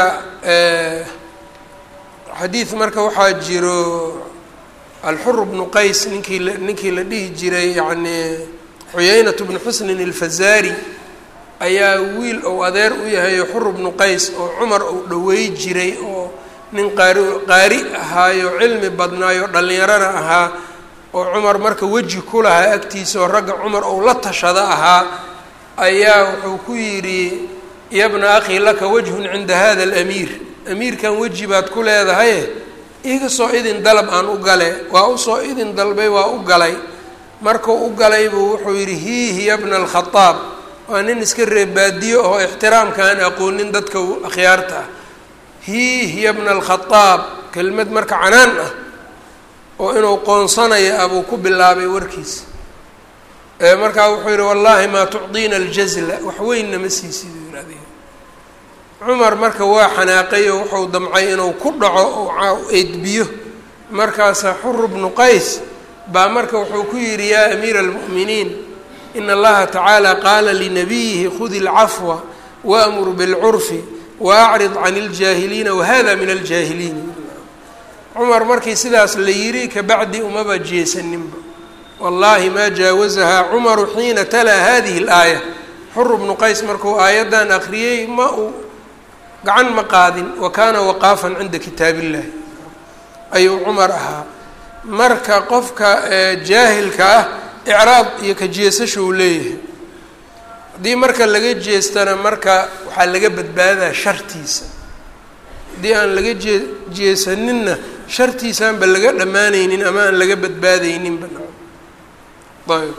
xadiid marka waxaa jiro alxur bnu qays ninkii la dhihi jiray yacni xuyaynat bnu xusnin alfazaari ayaa wiil ou adeer u yahay xur bnu qays oo cumar uu dhaweey jiray oo nin qaari ahaayo cilmi badnaayo dhallinyarana ahaa oo cumar marka weji ku lahaa agtiisa oo ragga cumar ou la tashada ahaa ayaa wuxuu ku yidhi yabna akhi laka wajhun cinda hada alamiir, amiirkan weji baad ku leedahaye iga soo idin dalab aan u gale. waa usoo idin dalbay waa u galay. markuu u galay buu wuxuu yidhi hiihi yabna alkhadaab waa nin iska reebaadiyo oo ixtiraamka aan aqoonin dadka akhyaarta ah. hiya bna alkhadaab kelmad marka canaan ah oo inuu qoonsanayo abuu ku bilaabay warkiisa. markaa wuxuu yihi wallaahi maa tucdiina aljazla wax weynna ma siisid adiga. cumar marka waa xanaaqay oo wuxuu damcay inuu ku dhaco oo eedbiyo. markaasa xur bnu qays baa marka wuxuu ku yidhi yaa amiira almu'miniin ina allaha tacaala qaala linabiyihi khudi alcafwa waamur bilcurfi waacrid can iljaahiliina wahada min aljaahiliin. cumar markii sidaas la yidhi kabacdi umaba jeesaninba. wallaahi maa jaawazahaa cumaru xiina talaa hadihi alaaya. xur bnu qays markuu aayaddan akriyey ma uu gacan ma qaadin. wa kaana waqaafan cinda kitaab illahi ayuu cumar ahaa. marka qofka jaahilka ah icraab iyo ka jeesasho uu leeyahay. haddii marka laga jeestana marka waxaa laga badbaadaa shartiisa. haddii aan laga jeesaninna shartiisaanba laga dhammaanaynin ama aan laga badbaadayninba. ayb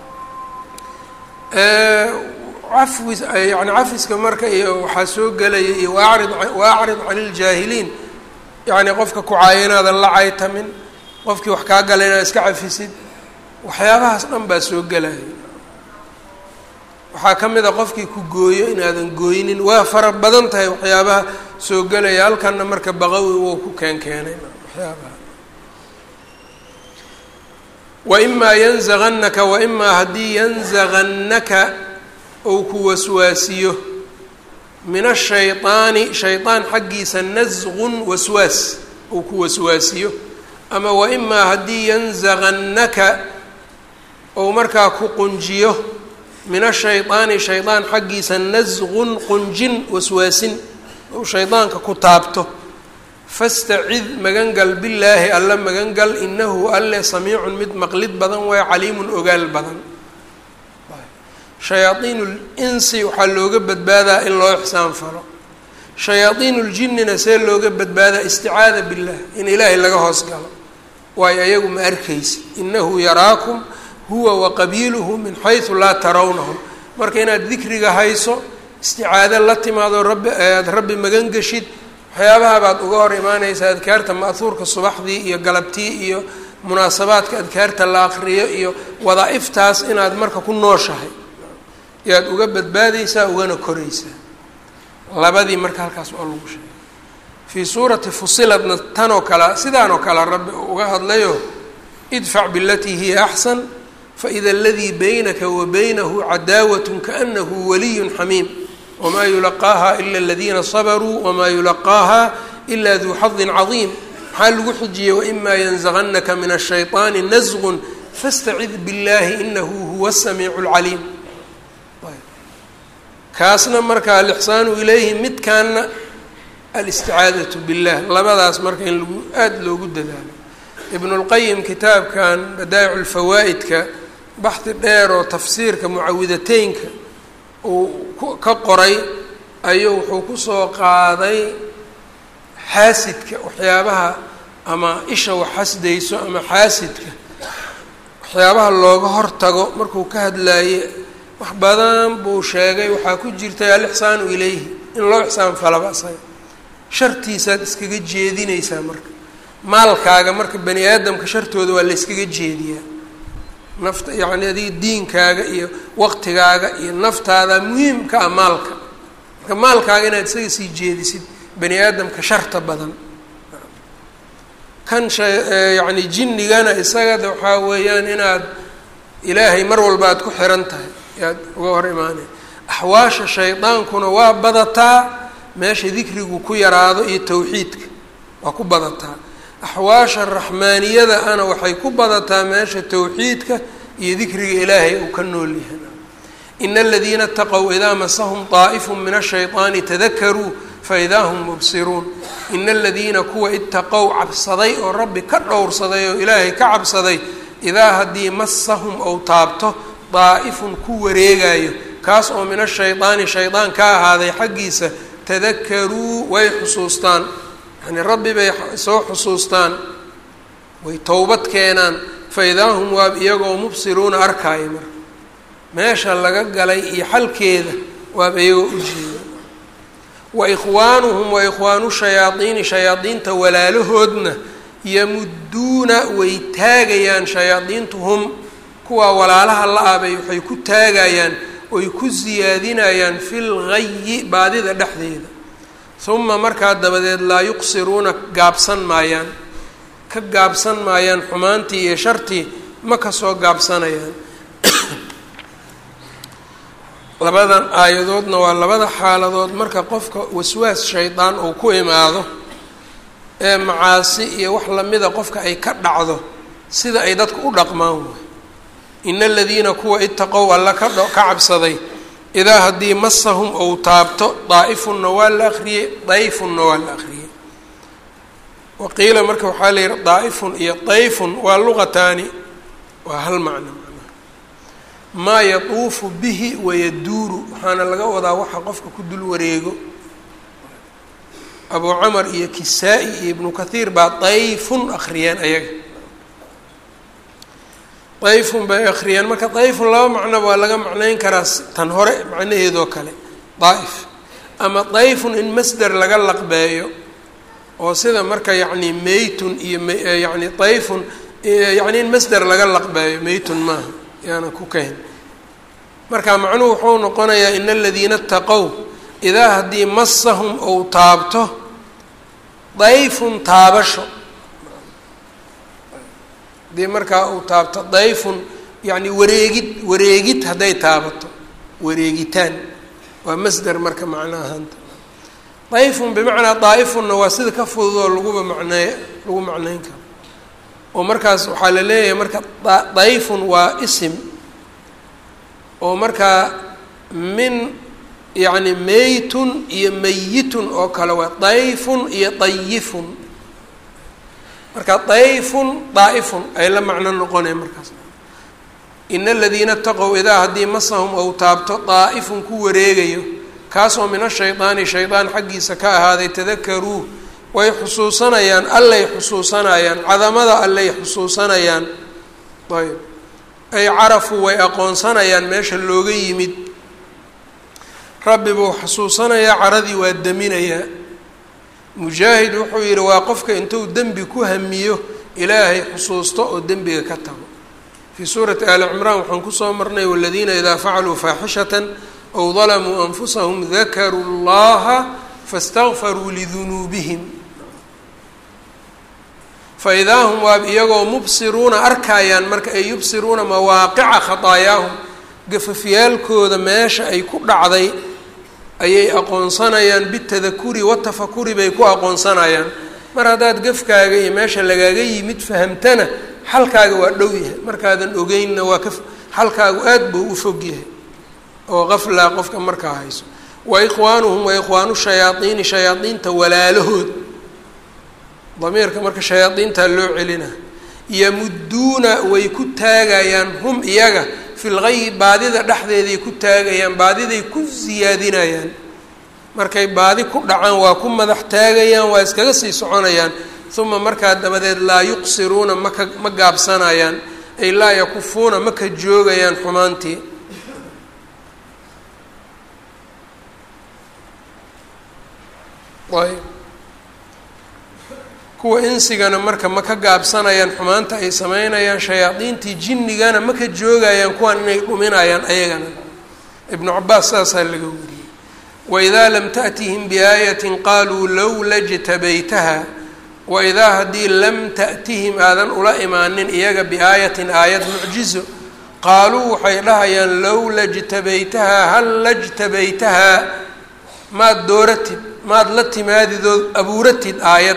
cafwis yani cafiska marka iyo waxaa soo gelaya iyo waacrid can iljaahiliin yacni qofka kucaayinaadan la caytamin, qofkii wax kaa gala inaad iska cafisid, waxyaabahaas dhan baa soo gelaya. waxaa ka mid a qofkii ku gooyo inaadan gooynin. waa fara badan tahay waxyaabaha soo gelaya. halkanna marka baqawi wou ku keenay waxyaabaha. waimaa yanzagannaka waimaa haddii yanzagannaka ou ku waswaasiyo min ashayطaani shayطaan xaggiisa nasqun waswaas ou ku waswaasiyo, ama waimaa haddii yanzagannaka ou markaa ku qunjiyo min ashayطaani shayطaan xaggiisa nasqun qunjin waswaasin ou shayطaanka ku taabto, fastacid magangal billaahi alla magangal inahu alle samiicun mid maqlid badan waay caliimun ogaal badan. shayaaiinu linsi waxaa looga badbaadaa in loo ixsaan falo. shayaaiinu ljinnina see looga badbaadaa isticaada billah in ilaahay laga hoos galo, waayo ayagu ma arkaysi. inahu yaraakum huwa waqabiiluhu min xaysu laa tarawnahum. marka inaad dikriga hayso, isticaado la timaado aada rabbi magan geshid, waxyaabaha baad uga hor imaanaysaa. adkaarta ma'huurka subaxdii iyo galabtii iyo munaasabaadka adkaarta la akriyo iyo wadaa'iftaas inaad marka ku nooshahay yaad uga badbaadaysaa ugana koraysaa. labadii marka halkaas waa lagu sheegay. fii suurati fusiladna tanoo kale sidaanoo kale rabbi uga hadlayo idfac bilatii hiya axsan faida aladii baynaka wa baynahu cadaawat kaanahu waliyun xamiim wmaa yulaqaaha ila aladiina sabaruu wamaa yulaqaaha ila duu xadin cadiim. maxaa lagu xijiyey waimaa yanzagannaka min ashayطaani nasqun fastacid biاllahi inahu huwa asamiicu اlcaliim. kaasna marka alixsaanu ilayhi, midkaana alisticaadatu billah. labadaas marka in lagu aada loogu dadaalo. ibnu اlqayim kitaabkan badaa'icu lfawaa'idka baxdi dheer oo tafsiirka mucawidateynka uu ka qoray ayuu wuxuu kusoo qaaday xaasidka waxyaabaha ama isha wax xasdayso ama xaasidka waxyaabaha looga hortago markuu ka hadlaaye wax badan buu sheegay. waxaa ku jirtay alixsaanu ilayhi in loo ixsaan falaba asaga shartiisaad iskaga jeedinaysaa. marka maalkaaga marka bani aadamka shartooda waa la yskaga jeediyaa. nafta yacni adiga diinkaaga iyo waqtigaaga iyo naftaada muhiimka ah maalka. marka maalkaaga inaad isaga sii jeedisid bani aadamka sharta badan. kan yacni jinnigana isagada waxaa weeyaan inaad ilaahay mar walba aad ku xiran tahay yaad uga hor imaanay. axwaasha shaydaankuna waa badataa meesha dikrigu ku yaraado iyo tawxiidka waa ku badataa. axwaasha raxmaaniyada ana waxay ku badataa meesha tawxiidka iyo dikriga ilaahay uu ka nool yahay. ina aladiina ataqow idaa masahum طaa'ifu min ashayطaani tadakaruu faidaa hum mubsiruun. ina aladiina kuwa itaqow cabsaday oo rabbi ka dhowrsaday oo ilaahay ka cabsaday, idaa haddii masahum ou taabto daa'ifun ku wareegayo kaas oo min ashayطaani shaydaan ka ahaaday xaggiisa, tadakaruu way xusuustaan. yani rabbi bay soo xusuustaan, way towbad keenaan. faidaa hum waa iyagoo mubsiruuna arkaayo marka meesha laga galay iyo xalkeeda waaba iyagoo u jeeda. wa ikhwaanuhum wa ikhwaanu shayaadiini shayaadiinta walaalahoodna yamudduuna way taagayaan shayaadiintuhum kuwaa walaalaha la-abay waxay ku taagayaan oy ku siyaadinayaan fil ghayi baadida dhexdeeda. uma markaa dabadeed laa yuqsiruuna gaabsan maayaan ka gaabsan maayaan xumaantii iyo shartii ma kasoo gaabsanayaan. labadan aayadoodna waa labada xaaladood marka qofka waswaas shaydaan uu ku imaado ee macaasi iyo wax lamida qofka ay ka dhacdo sida ay dadku u dhaqmaan waay. ina aladiina kuwa itaqow alla ka cabsaday idaa haddii masahum ou taabto daa'ifunna waa la akriyey dayfunna waa la akriyey. waqiila marka waxaa la yihi daa'ifun iyo dayfun waa luqataani waa hal macno maa yatuufu bihi wayaduuru waxaana laga wadaa waxa qofka ku dul wareego. abu camar iyo kisaa-i iyo ibnu kathiir baa dayfun akriyeen ayaga dayfun bay akriyeen. marka dayfun laba macnoba waa laga macnayn karaa tan hore macnaheedoo kale daa'if ama dayfun in masder laga laqbeeyo oo sida marka yacni meytun iyo yani dayfun yani in masder laga laqbeeyo meytun maaha yaana ku kahin. marka macnuhu wuxuu noqonayaa ina aladiina itaqow idaa haddii masahum ou taabto dayfun taabasho haddii markaa uu taabto dayfun yani wareegid hadday taabato wareegitaan waa masder marka macno ahaanta. dayfun bimacnaa daa'ifunna waa sida ka fududoo lagu macnayn karo oo markaas waxaa la leeyahay marka dayfun waa isim oo markaa min yani meytun iyo meyitun oo kale waa dayfun iyo dayifun. marka dayfun daa'ifun ay la macno noqonaya markaas. ina aladiina itaqow idaa haddii masahum ou taabto daa'ifun ku wareegayo kaasoo min ashaydaani shaydaan xaggiisa ka ahaaday tadakaruu way xusuusanayaan allay xusuusanayaan cadamada allay xusuusanayaan. ayb ay carafuu way aqoonsanayaan meesha looga yimid. rabbi buu xusuusanayaa caradii waa deminayaa. mujaahid wuxuu yihi waa qofka intuu dembi ku hamiyo ilaahay xusuusto oo dembiga ka tago. fii suurati aali cimraan waxaan kusoo marnay waladiina idaa facaluu faaxishatan aw dalamuu anfusahum dakaruu llaha fastakfaruu lidunuubihim faidaa hum waab iyagoo mubsiruuna arkayaan marka ay yubsiruuna mawaaqica khataayaahum gafafyaalkooda meesha ay ku dhacday ayay aqoonsanayaan bitadakuri watafakuri bay ku aqoonsanayaan. mar haddaad gafkaaga iyo meesha lagaaga yimid fahamtana xalkaaga waa dhow yahay markaadan ogeynna waa xalkaagu aad buu u fog yahay oo qaflaa qofka markaa hayso. wa ikhwaanuhum wa ikhwaanu shayaadiini shayaadiinta walaalahood damiirka marka shayaadiintaa loo celina. yamudduuna way ku taagayaan hum iyaga fil ghayi baadida dhexdeeday ku taagayaan baadiday ku siyaadinayaan. markay baadi ku dhacaan waa ku madax taagayaan waa iskaga sii soconayaan. uma markaa dabadeed laa yuqsiruuna ma gaabsanayaan ay laa yakufuuna ma ka joogayaan xumaantii. ayb kuwa insigana marka ma ka gaabsanayaan xumaanta ay sameynayaan shayaadiintii jinnigana ma ka joogayaan kuwan inay dhuminayaan ayagana. ibnu cabaas saasaa laga wariyey. waidaa lam ta'tihim biaayatin qaaluu lowla jtabaytaha waidaa haddii lam ta'tihim aadan ula imaanin iyaga biaayatin aayad mucjizo qaaluu waxay dhahayaan lowla jtabaytahaa hal la jtabaytahaa maad dooratid maad la timaadidood abuuratid aayad.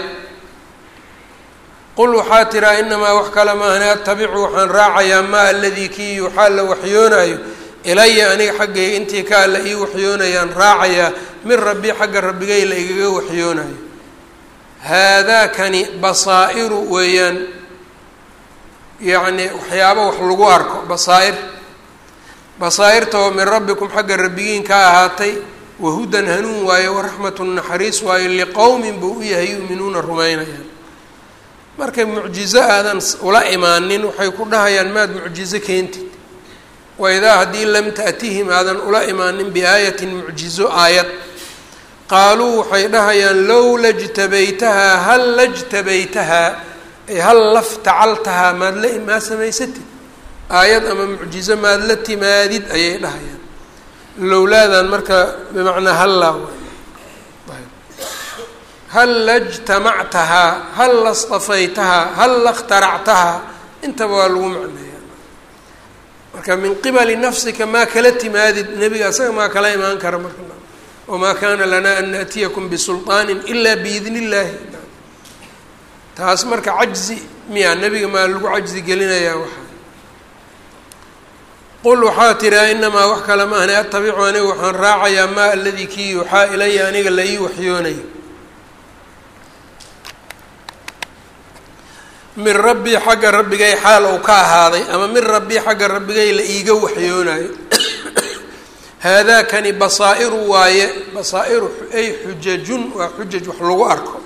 qul waxaa tiraa inamaa wax kale maahane atabicu waxaan raacayaa maa aladii kii yuuxaa la waxyoonaayo ilaya aniga xaggayga intii ka alla ii waxyoonayaan raacayaa min rabbi xagga rabbigay la igaga waxyoonaayo. haadaakani basaa'iru weeyaan yacni waxyaabo wax lagu arko basaa'irta oo min rabbikum xagga rabbigiin ka ahaatay wahudan hanuun waaye waraxmatun naxariis waaye liqowmin buu u yahay yu'minuuna rumaynayaan. markay mucjizo aadan ula imaanin waxay ku dhahayaan maad mucjizo keentid waidaa haddii lam ta'tihim aadan ula imaanin biaayatin mucjizo aayad qaaluu waxay dhahayaan lowla jtabaytahaa hal la jtabaytahaa ay hal laftacaltahaa maad samaysatid aayad ama mucjizo maad la timaadid ayay dhahayaan. lowlaadan marka bimacnaa hallaa hal la jtamactahaa hal la stafaytahaa hal la اkhtaractahaa intaba waa lagu macneeya. marka min qibali nafsika maa kala timaadid nebiga asaga maa kala imaan kara marka wamaa kaana lanaa an naأtiyakum bisulطaani ila biidn اllaahi. taas marka cajzi miyaa nebiga maa lagu cajzi gelinayaa waxa qul waxaa tiraa inamaa wax kale ma ahna atabicu aniga waxaan raacayaa maa aladii kii yuuxaa ilaya aniga la ii waxyoonayo min rabbii xagga rabbigay xaal ou ka ahaaday ama min rabbii xagga rabbigay la iiga waxyoonayo. haadaakani basaa'iru waaye basaa'iru ay xujajun waa xujaj wax lagu arko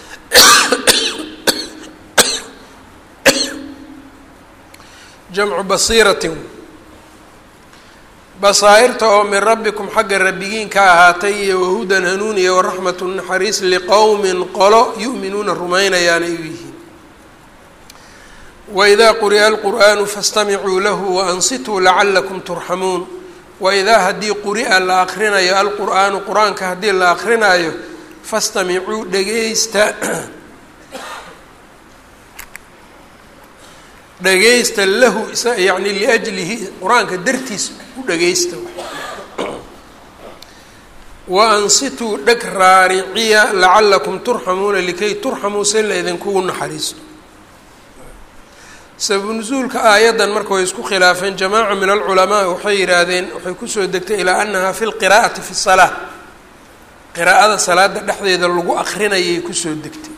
jamcu basiiratin basaa'irta oo min rabbikum xagga rabbigiin ka ahaatay iyo wahudan hanuun iyo waraxmatu naxariis liqowmin qolo yu'minuuna rumaynayaanay u yihiin. waidaa quri'a alqur'aanu fastamicuu lahu waansituu lacalakum turxamuun. waidaa haddii quri'a la akrinayo alqur'aanu qur-aanka haddii la akrinaayo fastamicuu dhegeysta dhegaysta lahu yani liajlihi qur-aanka dartiis u dhegaysta wa ansituu dheg raariciya lacalakum turxamuuna likay turxamuu si la idinkugu naxariisto. sababu nusuulka aayaddan marka way isku khilaafeen jamaaca min alculamaa waxay yidhaahdeen waxay kusoo degtay ilaa annaha fi lqiraa'ati fi salaa qiraa'ada salaada dhexdeeda lagu akrinayay kusoo degtay.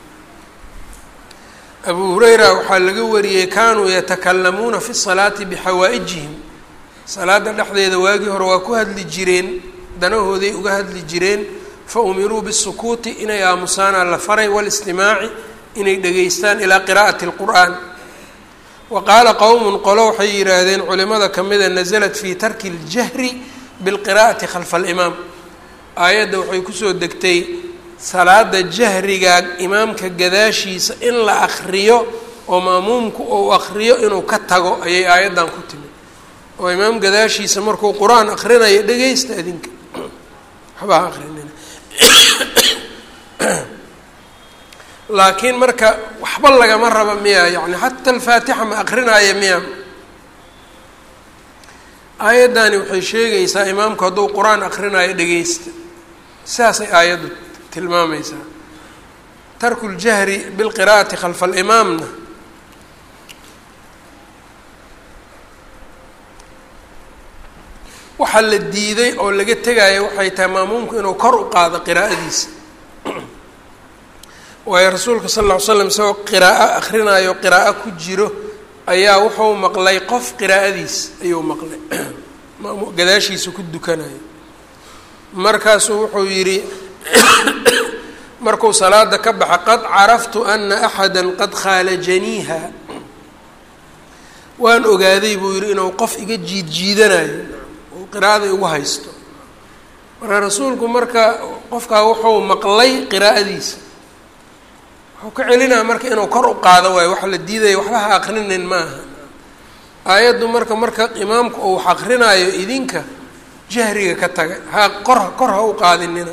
abu hurayra waxaa laga wariyey kaanuu yatakalamuuna fi salaati bixawaa'ijihim salaada dhexdeeda waagii hore waa ku hadli jireen danahooday uga hadli jireen fa umiruu bisukuuti inay aamusaana la faray walistimaaci inay dhegaystaan ilaa qiraa'ati اlqur'aan. wa qaala qowmun qolo waxay yidhaahdeen culimada kamida nasalat fii tarki اljahri bilqiraa'ati khalfa alimaam aayadda waxay kusoo degtay salaada jahriga imaamka gadaashiisa in la akriyo oo maamuumku ou akriyo inuu ka tago ayay aayaddan ku timi oo imaam gadaashiisa markuu qur-aan akrinayo dhegaysta adinka waxbaa akrinina laakiin marka waxba lagama raba miya yani xataa alfaatixa ma akrinaayo miya aayaddani waxay sheegaysaa imaamku hadduu qur-aan akrinaayo dhegaysta saasay aayaddu tilmaamaysaa. tarku ljahri bilqiraa'ati khalfa alimaamna waxaa la diiday oo laga tegaayo waxay tahay maamuumku inuu kor u qaado qiraa'adiisa waayo rasuulka sal lla ly slam isagoo qiraa'o akrinaayo qiraa'o ku jiro ayaa wuxuu maqlay qof qiraa'adiis ayuu maqlay gadaashiisa ku dukanayo markaasuu wuxuu yidhi markuu salaada ka baxa qad caraftu ana axada qad khaalajaniiha waan ogaaday buu yidhi inuu qof iga jiidjiidanayo oo qiraa'ada igu haysto marka rasuulku marka qofkaa wuxuu maqlay qiraa'adiisa wuxuu ka celinaya marka inuu kor u qaado waayo waxa la diidaya waxba ha akrinin maaha aayaddu marka imaamku uu wax akrinaayo idinka jahriga ka taga kor ha u qaadinina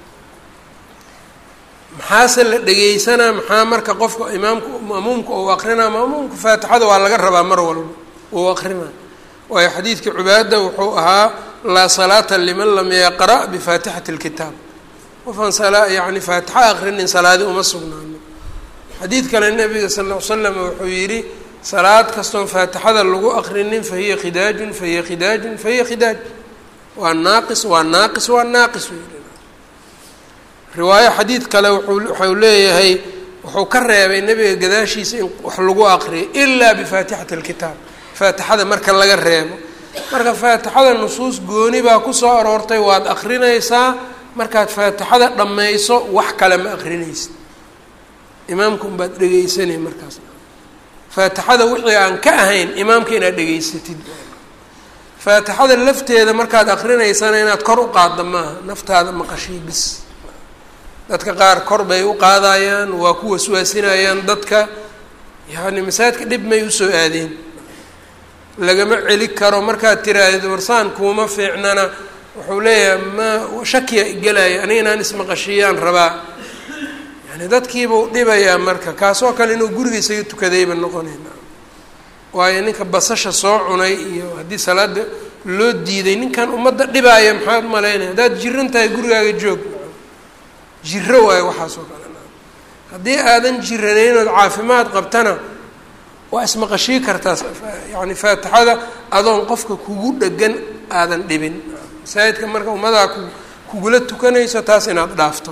maxaase la dhegaysanaa maxaa marka qofka imaamku maamuumka uu akrinaa maamuumka faatixada waa laga rabaa mar walba uu akrinaa waayo xadiidkii cubaada wuxuu ahaa laa salaata liman lam yaqra' bifaatixati اlkitaab qofaan yani faatixa akrinin salaadi uma sugnaano xadiid kale nabiga sal ll ly slam wuxuu yidhi salaad kastoon faatixada lagu akrinin fahiya khidaajun fahiya khidaajun fahiya khidaaj waa naaqis waa naaqis waa naaqis riwaayo xadiid kale waxau leeyahay wuxuu ka reebay nebiga gadaashiisa in wax lagu aqriyo ilaa bifaatixati alkitaab faatixada marka laga reebo marka faatixada nusuus gooni baa kusoo aroortay waad akrinaysaa markaad faatixada dhammayso wax kale ma akrinaysid imaamka unbaad dhegaysanay markaas faatixada wixii aan ka ahayn imaamka inaad dhegaysatid faatixada lafteeda markaad akrinaysana inaad kor u qaadda maaha, naftaada maqashii bis. dadka qaar kor bay u qaadayaan, waa ku waswaasinayaan dadka, yacni masaajidka dhib may usoo aadeen, lagama celi karo. markaad tiraahdo warsaan kuuma fiicnana wuxuu leeyahay ma shakiya igelaya, aniga inaan ismaqashiyaan rabaa, yani dadkiiba u dhibayaa. marka kaasoo kale inuu gurigiisa iga tukadayba noqonayna, waayo ninka basasha soo cunay iyo haddii salaada loo diiday ninkan ummadda dhibaaya maxaad malaynaya? haddaad jiran tahay gurigaaga joog, jiro waayo waxaasoo kale. haddii aadan jiranayn ood caafimaad qabtana waa ismaqashii kartaa, yani faatixada adoon qofka kugu dhegan aadan dhibin. masaajidka marka ummadaa kugula tukanayso taas inaad dhaafto.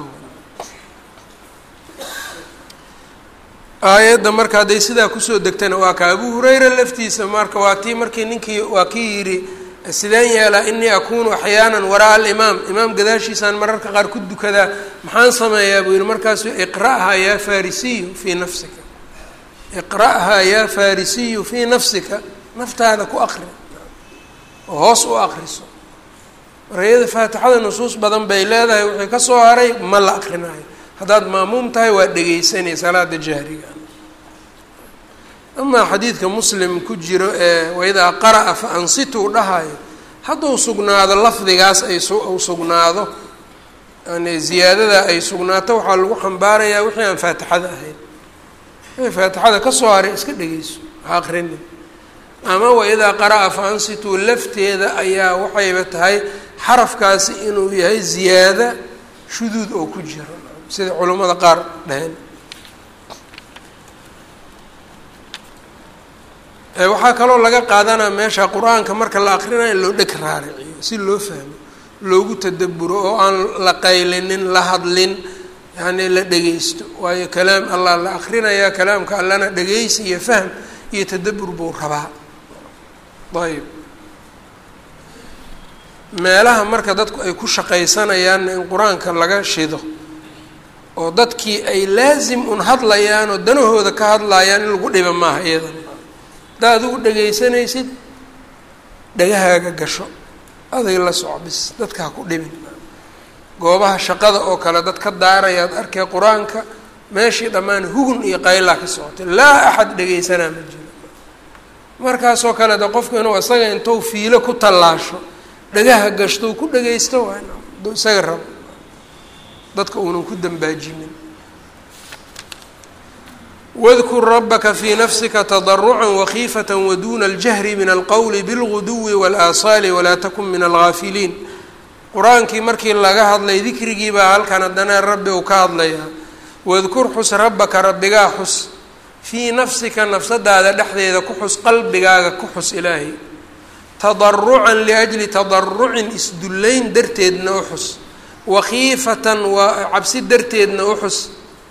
aayadda marka hadday sidaa kusoo degtana waa ka Abu Hurayra laftiisa marka waa tii markii ninkii waa kii yidhi sideen yeelaa inii akuunu axyaanan waraa alimaam, imaam gadaashiisaan mararka qaar ku dukadaa, maxaan sameeyaa buu yihi. markaasuu iqra'haa yaa farisiyu fii nafsika, iqra'haa yaa farisiyu fii nafsika, naftaada ku aqri oo hoos u aqriso. marayada faatixada nusuus badan bay leedahay, wixii ka soo haray ma la aqrinaayo. haddaad maamuum tahay waa dhegaysanay salaada jahriga. amaa xadiidka muslim ku jiro ee waidaa qara'a fa ansituu dhahayo, hadduu sugnaado lafdigaas u sugnaado, yani ziyaadada ay sugnaato, waxaa lagu xambaarayaa wixii aan faatixada ahayn. wixii faatixada ka soo haray iska dhegayso, ha aqrinin. ama waidaa qara'a fa ansituu lafteeda ayaa waxayba tahay xarafkaasi inuu yahay ziyaada shuduud oo ku jiro, sida culammada qaar dhaheen. waxaa kaloo laga qaadanaa meesha qur-aanka marka la akrinayo in loo dheg raariciyo si loo fahmo, loogu tadabburo oo aan la qaylinin, la hadlin, yani la dhegaysto. waayo kalaam allah la akrinayaa, kalaamka allana dhegaysi iyo fahm iyo tadabbur buu rabaa. ayb meelaha marka dadku ay ku shaqaysanayaanna in qur-aanka laga shido oo dadkii ay laasim un hadlayaan oo danahooda ka hadlayaan in lagu dhiba maaha. iyadan haddaa adigu dhegaysanaysid dhagahaaga gasho, aday la soco bis, dadka ha ku dhibin. goobaha shaqada oo kale dad ka daarayaad arkay qur-aanka, meeshii dhammaan hugun iyo qaylaa ka socotay, laa axad dhegaysanaa ma jiro. markaasoo kale de qofku inuu isaga intuu fiilo ku tallaasho dhagaha gashto ku dhagaysto waa inuu isaga rabo, dadka uunan ku dambaajinin. wadkur rabaka fii nafsika tadarucan wakiifata waduuna aljahri min alqowli bilguduwi waalaaasaali walaa takun min algaafiliin. qur-aankii markii laga hadlay dikrigii baa halkan haddana rabbi uu ka hadlayaa. wadkur xus rabbaka rabbigaa xus, fii nafsika nafsadaada dhexdeeda ku xus, qalbigaaga ku xus ilaahay. tadarucan liajli tadarucin isdullayn darteedna u xus, wakiifatan waa cabsi darteedna u xus,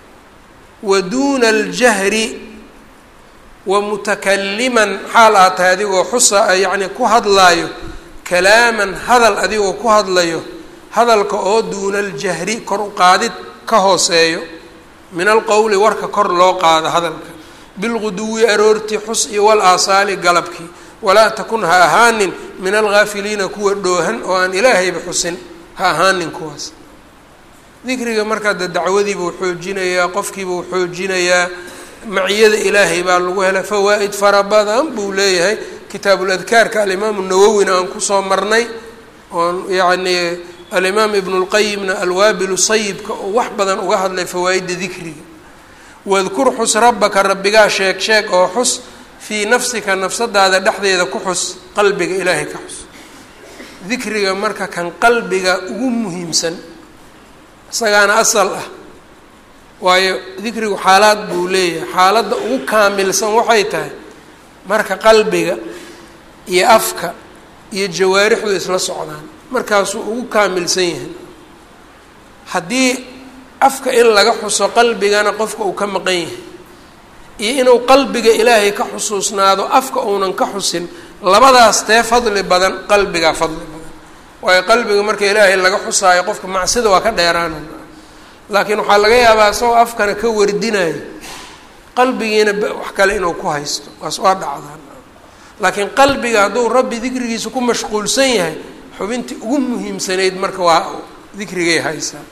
waduuna aljahri wa mutakaliman xaal aad tahay adigoo xusa yacni ku hadlaayo, kalaaman hadal adigoo ku hadlayo, hadalka oo duuna aljahri kor u qaadid ka hooseeyo, min alqowli warka kor loo qaado hadalka, bilguduwi aroortii xus iyo wal aasaali galabkii, walaa takun ha ahaanin min algaafiliina kuwa dhoohan oo aan ilaahayba xusin, ha ahaanin kuwaas. dikriga markaa de dacwadiibuu xoojinayaa, qofkiibuu xoojinayaa, maciyada ilaahay baa lagu hela fawaa'id fara badan buu leeyahay. kitaabuladkaarka alimaamu nawowina aan kusoo marnay, oon yacni alimaam ibnu lqayimna alwaabilu sayibka oo wax badan uga hadlay fawaa'idda dikriga. wadkur xus rabbaka rabbigaa sheeg sheeg oo xus, fii nafsika nafsadaada dhexdeeda ku xus, qalbiga ilaahay ka xus. dikriga marka kan qalbiga ugu muhiimsan isagaana asal ah, waayo dikrigu xaalaad buu leeyahay. xaaladda ugu kaamilsan waxay tahay marka qalbiga iyo afka iyo jawaarixdu isla socdaan, markaasuu ugu kaamilsan yahay. haddii afka in laga xuso qalbigana qofka uu ka maqan yahay, iyo inuu qalbiga ilaahay ka xusuusnaado afka uunan ka xusin, labadaas tee fadli badan? qalbigaa fadli badan, waayo qalbiga marka ilaahay laga xusaayo qofka macsida waa ka dheeraanay. laakiin waxaa laga yaabaa isagoo afkana ka wardinayo qalbigiina wax kale inuu ku haysto, waas waa dhacdaan. laakiin qalbiga hadduu rabbi dikrigiisa ku mashquulsan yahay xubintii ugu muhiimsanayd marka waa dikrigay haysaa.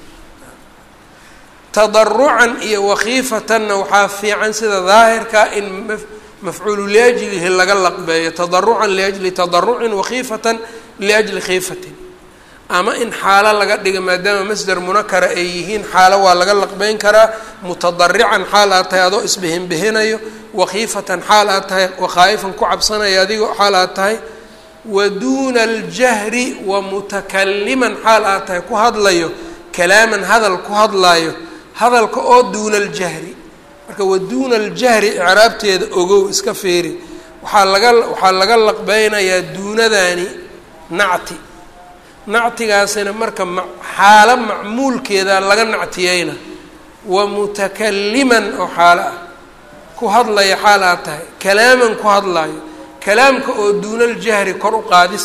tadarucan iyo wakhiifatanna waxaa fiican sida daahirka in mafcuulu liajlihi laga laqbeeyo, tadarucan liajli tadarucin wakhiifatan liajli khiifatin, ama in xaalo laga dhiga maadaama masdar munakara ay yihiin xaalo waa laga laqbeyn karaa. mutadarican xaal aad tahay adoo isbihinbihinayo, wakhiifatan xaal aad tahay wakhaa'ifan ku cabsanaya adigoo xaal aad tahay, wa duuna aljahri wa mutakaliman xaal aad tahay ku hadlayo kalaaman hadal ku hadlaayo, hadalka oo duuna aljahri. marka wa duuna aljahri icraabteeda ogow iska fiiri, waxaa laga laqbeynayaa duunadaani nacti, nactigaasina marka xaalo macmuulkeeda laga nactiyeyna, wa mutakaliman oo xaalo ah ku hadlaya xaal aad tahay, kalaaman ku hadlaayo, kalaamka oo duuna aljahri kor u qaadid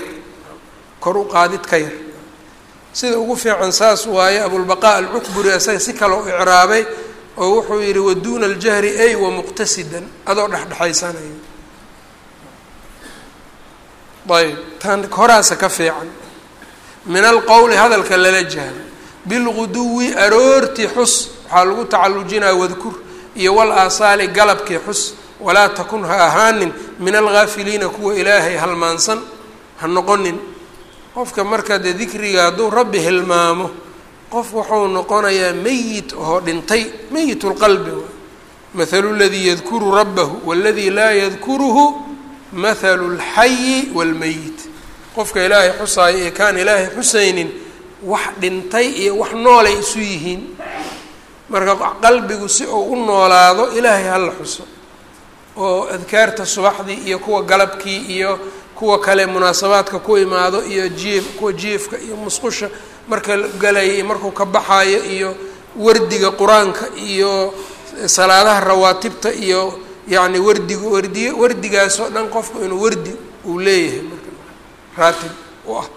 ka yar. sida ugu fiican saas waaye abulbaqaa alcukburi isaga si kale u icraabay oo wuxuu yidhi wa duuna aljahri ay wa muqtasidan adoo dhexdhexaysanayo. ayb tan horaasa ka fiican. min alqowli hadalka lala jahro, bilguduwi aroortii xus waxaa lagu tacallujinaya wadkur, iyo wal aasaali galabkii xus, walaa takun ha ahaanin min alghaafiliina kuwa ilaahay halmaansan ha noqonin. qofka marka dee dikriga hadduu rabbi hilmaamo qof wuxuu noqonayaa meyit oo dhintay, meyit lqalbi. mathalu ladii yadkuru rabbahu waladii laa yadkuruhu mathalu lxayi waalmeyit. qofka ilaahay xusaayo ee kaan ilaahay xusaynin wax dhintay iyo wax noolay isu yihiin. marka qalbigu si uu u noolaado ilaahay hala xuso, oo adkaarta subaxdii iyo kuwa galabkii iyo kuwa kale munaasabaadka ku imaado iyo kuwa jiifka iyo musqusha marka galaya iyo markuu ka baxaayo iyo wardiga qur-aanka iyo salaadaha rawaatibta iyo yacni wardigaas oo dhan qofku inuu wardi uu leeyahay marka raatib u ah.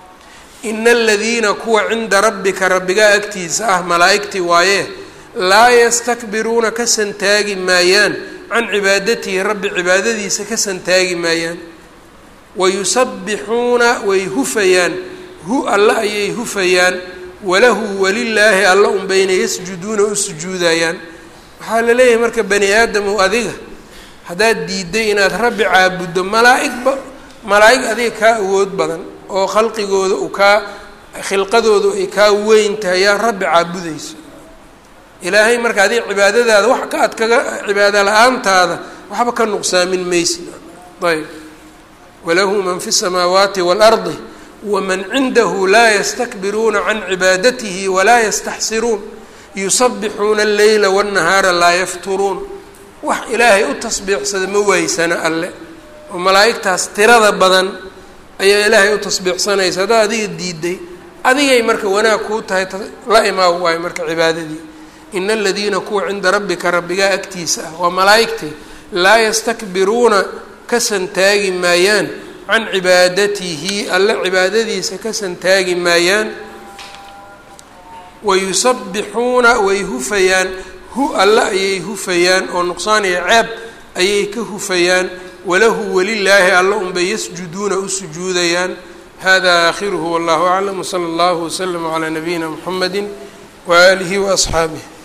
ina aladiina kuwa cinda rabbika rabbigaa agtiisa ah malaa'igtii waaye, laa yastakbiruuna ka santaagi maayaan can cibaadatihi rabbi cibaadadiisa ka santaagi maayaan, wayusabbixuuna way hufayaan hu alla ayay hufayaan, walahu walilaahi alla unbayna yasjuduuna u sujuudayaan. waxaa la leeyahay marka bani aadamow adiga haddaad diiday inaad rabbi caabuddo malaa'ig adiga kaa awood badan oo khalqigooda khilqadooda ay kaa weyn tahay yaa rabbi caabudayso. ilaahay marka adiga cibaadadaada wax ka ad kaga cibaado la-aantaada waxba ka nuqsaamin maysid. ayb walahu man fi الsamaawaati wاlardi waman cindahu laa yastakbiruuna can cibaadatihi walaa yastaxsiruun yusabbixuuna alleyla wاnnahaara laa yafturuun. wax ilaahay u tasbiixsada ma waysana alle, oo malaa'igtaas tirada badan ayaa ilaahay u tasbiixsanaysa. haddaa adiga diiday adigay marka wanaag kuu tahay la imaa waayo marka cibaadadii. ina aladiina kuwa cinda rabbika rabbigaa agtiisa ah waa malaa'igtay, laa yastakbiruuna ka santaagi maayaan can cibaadatihi alle cibaadadiisa ka santaagi maayaan, wayusabbixuuna way hufayaan hu alle ayay hufayaan oo nuqsaan iyo ceeb ayay ka hufayaan, walahu walilaahi alla unbay yasjuduuna u sujuudayaan. hada aakhiruhu wallahu aclam, wsala allahu waslama calaa nabiyina muxamadi waaalihi waasxaabih.